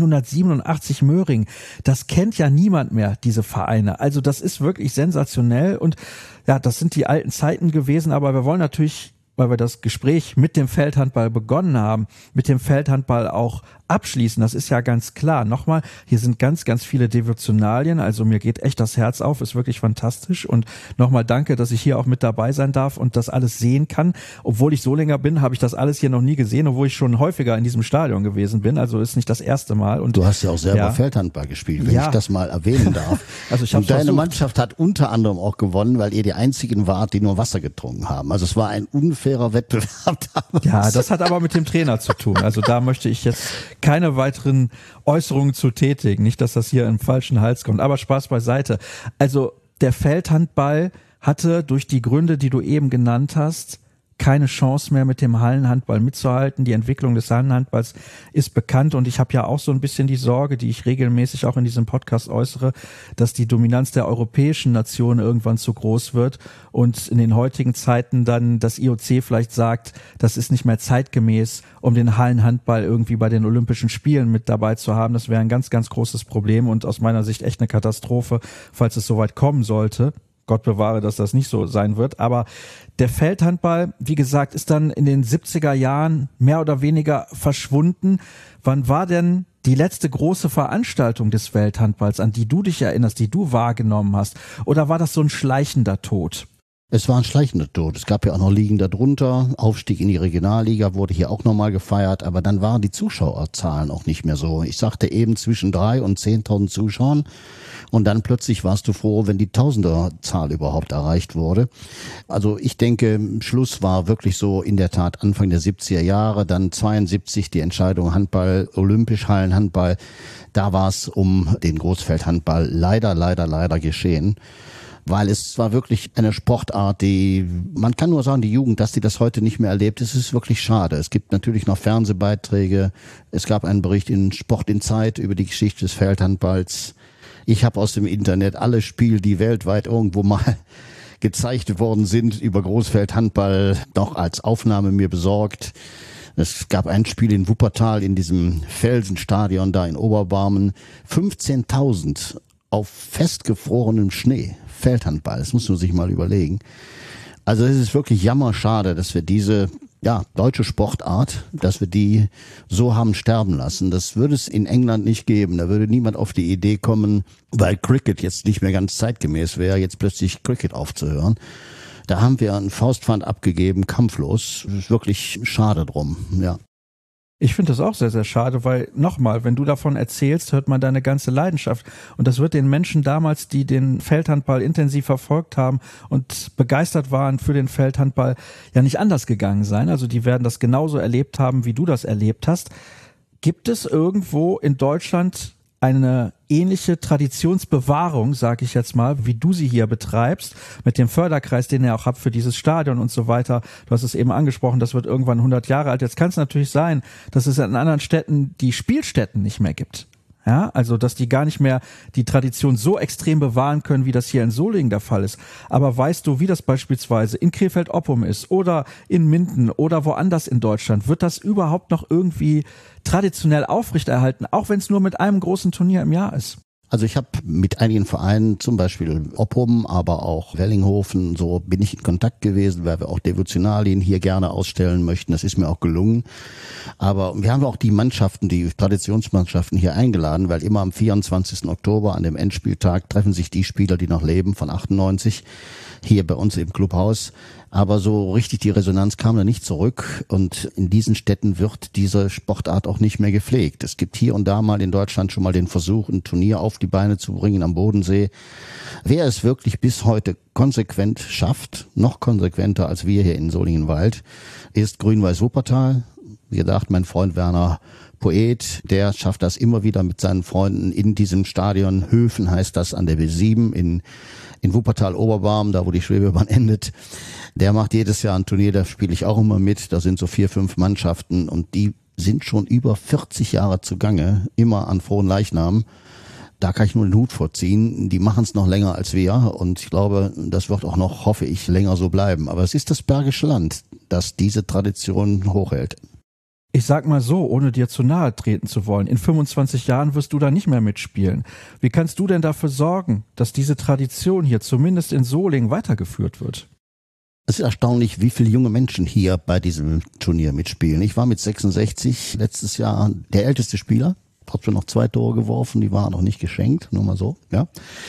1887 Möhring. Das kennt ja niemand mehr, diese Vereine. Also das ist wirklich sensationell und ja, das sind die alten Zeiten gewesen, aber wir wollen natürlich, weil wir das Gespräch mit dem Feldhandball begonnen haben, mit dem Feldhandball auch abschließen. Das ist ja ganz klar. Nochmal, hier sind ganz, ganz viele Devotionalien. Also mir geht echt das Herz auf, ist wirklich fantastisch. Und nochmal danke, dass ich hier auch mit dabei sein darf und das alles sehen kann. Obwohl ich Solinger bin, habe ich das alles hier noch nie gesehen, obwohl ich schon häufiger in diesem Stadion gewesen bin. Also ist nicht das erste Mal. Und du hast ja auch selber Feldhandball gespielt, wenn ich das mal erwähnen darf. Also ich und deine Mannschaft hat unter anderem auch gewonnen, weil ihr die einzigen wart, die nur Wasser getrunken haben. Also es war ein unfairer Wettbewerb damals. Ja, das hat aber mit dem Trainer zu tun. Also da möchte ich jetzt keine weiteren Äußerungen zu tätigen. Nicht, dass das hier im falschen Hals kommt. Aber Spaß beiseite. Also der Feldhandball hatte durch die Gründe, die du eben genannt hast, keine Chance mehr mit dem Hallenhandball mitzuhalten. Die Entwicklung des Hallenhandballs ist bekannt und ich habe ja auch so ein bisschen die Sorge, die ich regelmäßig auch in diesem Podcast äußere, dass die Dominanz der europäischen Nationen irgendwann zu groß wird und in den heutigen Zeiten dann das IOC vielleicht sagt, das ist nicht mehr zeitgemäß, um den Hallenhandball irgendwie bei den Olympischen Spielen mit dabei zu haben. Das wäre ein ganz, ganz großes Problem und aus meiner Sicht echt eine Katastrophe, falls es soweit kommen sollte. Gott bewahre, dass das nicht so sein wird. Aber der Feldhandball, wie gesagt, ist dann in den 70er Jahren mehr oder weniger verschwunden. Wann war denn die letzte große Veranstaltung des Feldhandballs, an die du dich erinnerst, die du wahrgenommen hast? Oder war das so ein schleichender Tod? Es war ein schleichender Tod. Es gab ja auch noch Ligen darunter. Aufstieg in die Regionalliga wurde hier auch nochmal gefeiert. Aber dann waren die Zuschauerzahlen auch nicht mehr so. Ich sagte eben zwischen 3.000 und 10.000 Zuschauern. Und dann plötzlich warst du froh, wenn die Tausenderzahl überhaupt erreicht wurde. Also ich denke, Schluss war wirklich so in der Tat Anfang der 70er Jahre. Dann 72 die Entscheidung Handball, olympisch Hallenhandball. Da war es um den Großfeldhandball leider geschehen. Weil es war wirklich eine Sportart, die, man kann nur sagen, die Jugend, dass die das heute nicht mehr erlebt, es ist wirklich schade. Es gibt natürlich noch Fernsehbeiträge. Es gab einen Bericht in Sport in Zeit über die Geschichte des Feldhandballs. Ich habe aus dem Internet alle Spiele, die weltweit irgendwo mal gezeigt worden sind, über Großfeldhandball noch als Aufnahme mir besorgt. Es gab ein Spiel in Wuppertal in diesem Felsenstadion da in Oberbarmen. 15.000 auf festgefrorenem Schnee. Feldhandball, das muss man sich mal überlegen. Also es ist wirklich jammerschade, dass wir diese deutsche Sportart, dass wir die so haben sterben lassen. Das würde es in England nicht geben. Da würde niemand auf die Idee kommen, weil Cricket jetzt nicht mehr ganz zeitgemäß wäre, jetzt plötzlich Cricket aufzuhören. Da haben wir einen Faustpfand abgegeben, kampflos. Das ist wirklich schade drum, ja. Ich finde das auch sehr, sehr schade, weil nochmal, wenn du davon erzählst, hört man deine ganze Leidenschaft. Und das wird den Menschen damals, die den Feldhandball intensiv verfolgt haben und begeistert waren für den Feldhandball, ja nicht anders gegangen sein. Also die werden das genauso erlebt haben, wie du das erlebt hast. Gibt es irgendwo in Deutschland eine ähnliche Traditionsbewahrung, sage ich jetzt mal, wie du sie hier betreibst, mit dem Förderkreis, den ihr auch habt für dieses Stadion und so weiter. Du hast es eben angesprochen, das wird irgendwann 100 Jahre alt. Jetzt kann es natürlich sein, dass es in anderen Städten die Spielstätten nicht mehr gibt. Ja, also dass die gar nicht mehr die Tradition so extrem bewahren können, wie das hier in Solingen der Fall ist. Aber weißt du, wie das beispielsweise in Krefeld-Oppum ist oder in Minden oder woanders in Deutschland? Wird das überhaupt noch irgendwie traditionell aufrechterhalten, auch wenn es nur mit einem großen Turnier im Jahr ist? Also ich habe mit einigen Vereinen, zum Beispiel Oppum, aber auch Wellinghofen, so bin ich in Kontakt gewesen, weil wir auch Devotionalien hier gerne ausstellen möchten. Das ist mir auch gelungen. Aber wir haben auch die Mannschaften, die Traditionsmannschaften hier eingeladen, weil immer am 24. Oktober an dem Endspieltag treffen sich die Spieler, die noch leben, von 98, hier bei uns im Clubhaus. Aber so richtig die Resonanz kam da nicht zurück und in diesen Städten wird diese Sportart auch nicht mehr gepflegt. Es gibt hier und da mal in Deutschland schon mal den Versuch, ein Turnier auf die Beine zu bringen am Bodensee. Wer es wirklich bis heute konsequent schafft, noch konsequenter als wir hier in Solingen-Wald, ist Grün-Weiß Wuppertal. Wie gesagt, mein Freund Werner Poet, der schafft das immer wieder mit seinen Freunden in diesem Stadion. Höfen heißt das an der B7 in Wuppertal-Oberbarm, da wo die Schwebebahn endet. Der macht jedes Jahr ein Turnier, da spiele ich auch immer mit. Da sind so 4, 5 Mannschaften und die sind schon über 40 Jahre zugange, immer an Fronleichnam. Da kann ich nur den Hut vorziehen. Die machen es noch länger als wir und ich glaube, das wird auch noch, hoffe ich, länger so bleiben. Aber es ist das Bergische Land, das diese Tradition hochhält. Ich sag mal so, ohne dir zu nahe treten zu wollen, in 25 Jahren wirst du da nicht mehr mitspielen. Wie kannst du denn dafür sorgen, dass diese Tradition hier zumindest in Solingen weitergeführt wird? Es ist erstaunlich, wie viele junge Menschen hier bei diesem Turnier mitspielen. Ich war mit 66 letztes Jahr der älteste Spieler. Trotzdem noch 2 Tore geworfen, die waren noch nicht geschenkt, nur mal so, ja.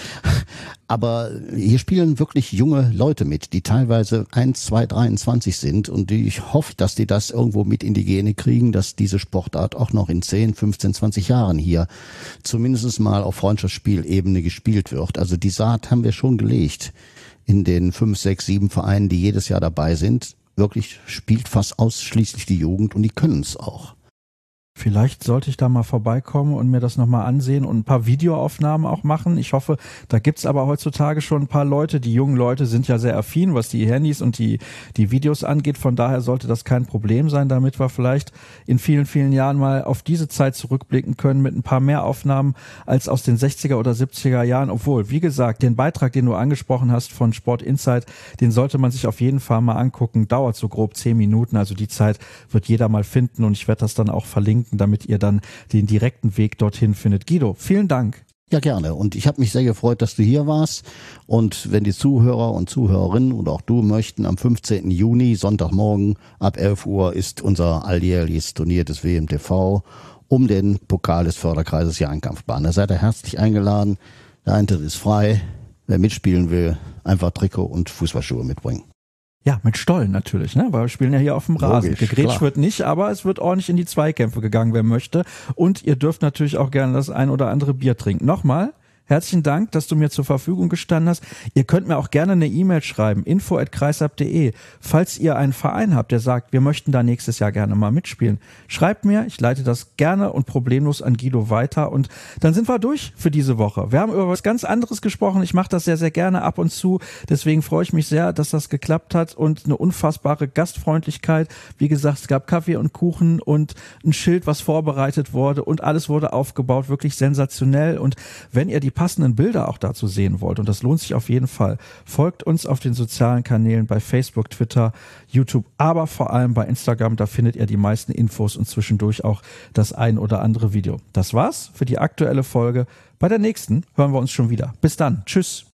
Aber hier spielen wirklich junge Leute mit, die teilweise 1, 2, 23 sind und ich hoffe, dass die das irgendwo mit in die Gene kriegen, dass diese Sportart auch noch in 10, 15, 20 Jahren hier zumindest mal auf Freundschaftsspielebene gespielt wird. Also die Saat haben wir schon gelegt in den 5, 6, 7 Vereinen, die jedes Jahr dabei sind. Wirklich spielt fast ausschließlich die Jugend und die können es auch. Vielleicht sollte ich da mal vorbeikommen und mir das nochmal ansehen und ein paar Videoaufnahmen auch machen. Ich hoffe, da gibt's aber heutzutage schon ein paar Leute. Die jungen Leute sind ja sehr affin, was die Handys und die Videos angeht. Von daher sollte das kein Problem sein, damit wir vielleicht in vielen, vielen Jahren mal auf diese Zeit zurückblicken können mit ein paar mehr Aufnahmen als aus den 60er oder 70er Jahren. Obwohl, wie gesagt, den Beitrag, den du angesprochen hast von Sport Insight, den sollte man sich auf jeden Fall mal angucken. Dauert so grob 10 Minuten, also die Zeit wird jeder mal finden und ich werde das dann auch verlinken, damit ihr dann den direkten Weg dorthin findet. Guido, vielen Dank. Ja, gerne. Und ich habe mich sehr gefreut, dass du hier warst. Und wenn die Zuhörer und Zuhörerinnen und auch du möchten, am 15. Juni, Sonntagmorgen ab 11 Uhr ist unser alljährliches Turnier des WMTV um den Pokal des Förderkreises Jahrenkampfbahn. Da seid ihr herzlich eingeladen. Der Eintritt ist frei. Wer mitspielen will, einfach Trikot und Fußballschuhe mitbringen. Ja, mit Stollen natürlich, ne? Weil wir spielen ja hier auf dem Rasen. Logisch, gegrätscht klar. wird nicht, aber es wird ordentlich in die Zweikämpfe gegangen, wer möchte. Und ihr dürft natürlich auch gerne das ein oder andere Bier trinken. Nochmal, herzlichen Dank, dass du mir zur Verfügung gestanden hast. Ihr könnt mir auch gerne eine E-Mail schreiben, info@kreisab.de. Falls ihr einen Verein habt, der sagt, wir möchten da nächstes Jahr gerne mal mitspielen. Schreibt mir, ich leite das gerne und problemlos an Guido weiter. Und dann sind wir durch für diese Woche. Wir haben über was ganz anderes gesprochen. Ich mache das sehr, sehr gerne ab und zu. Deswegen freue ich mich sehr, dass das geklappt hat und eine unfassbare Gastfreundlichkeit. Wie gesagt, es gab Kaffee und Kuchen und ein Schild, was vorbereitet wurde und alles wurde aufgebaut. Wirklich sensationell. Und wenn ihr die passenden Bilder auch dazu sehen wollt, und das lohnt sich auf jeden Fall, folgt uns auf den sozialen Kanälen bei Facebook, Twitter, YouTube, aber vor allem bei Instagram, da findet ihr die meisten Infos und zwischendurch auch das ein oder andere Video. Das war's für die aktuelle Folge. Bei der nächsten hören wir uns schon wieder. Bis dann. Tschüss.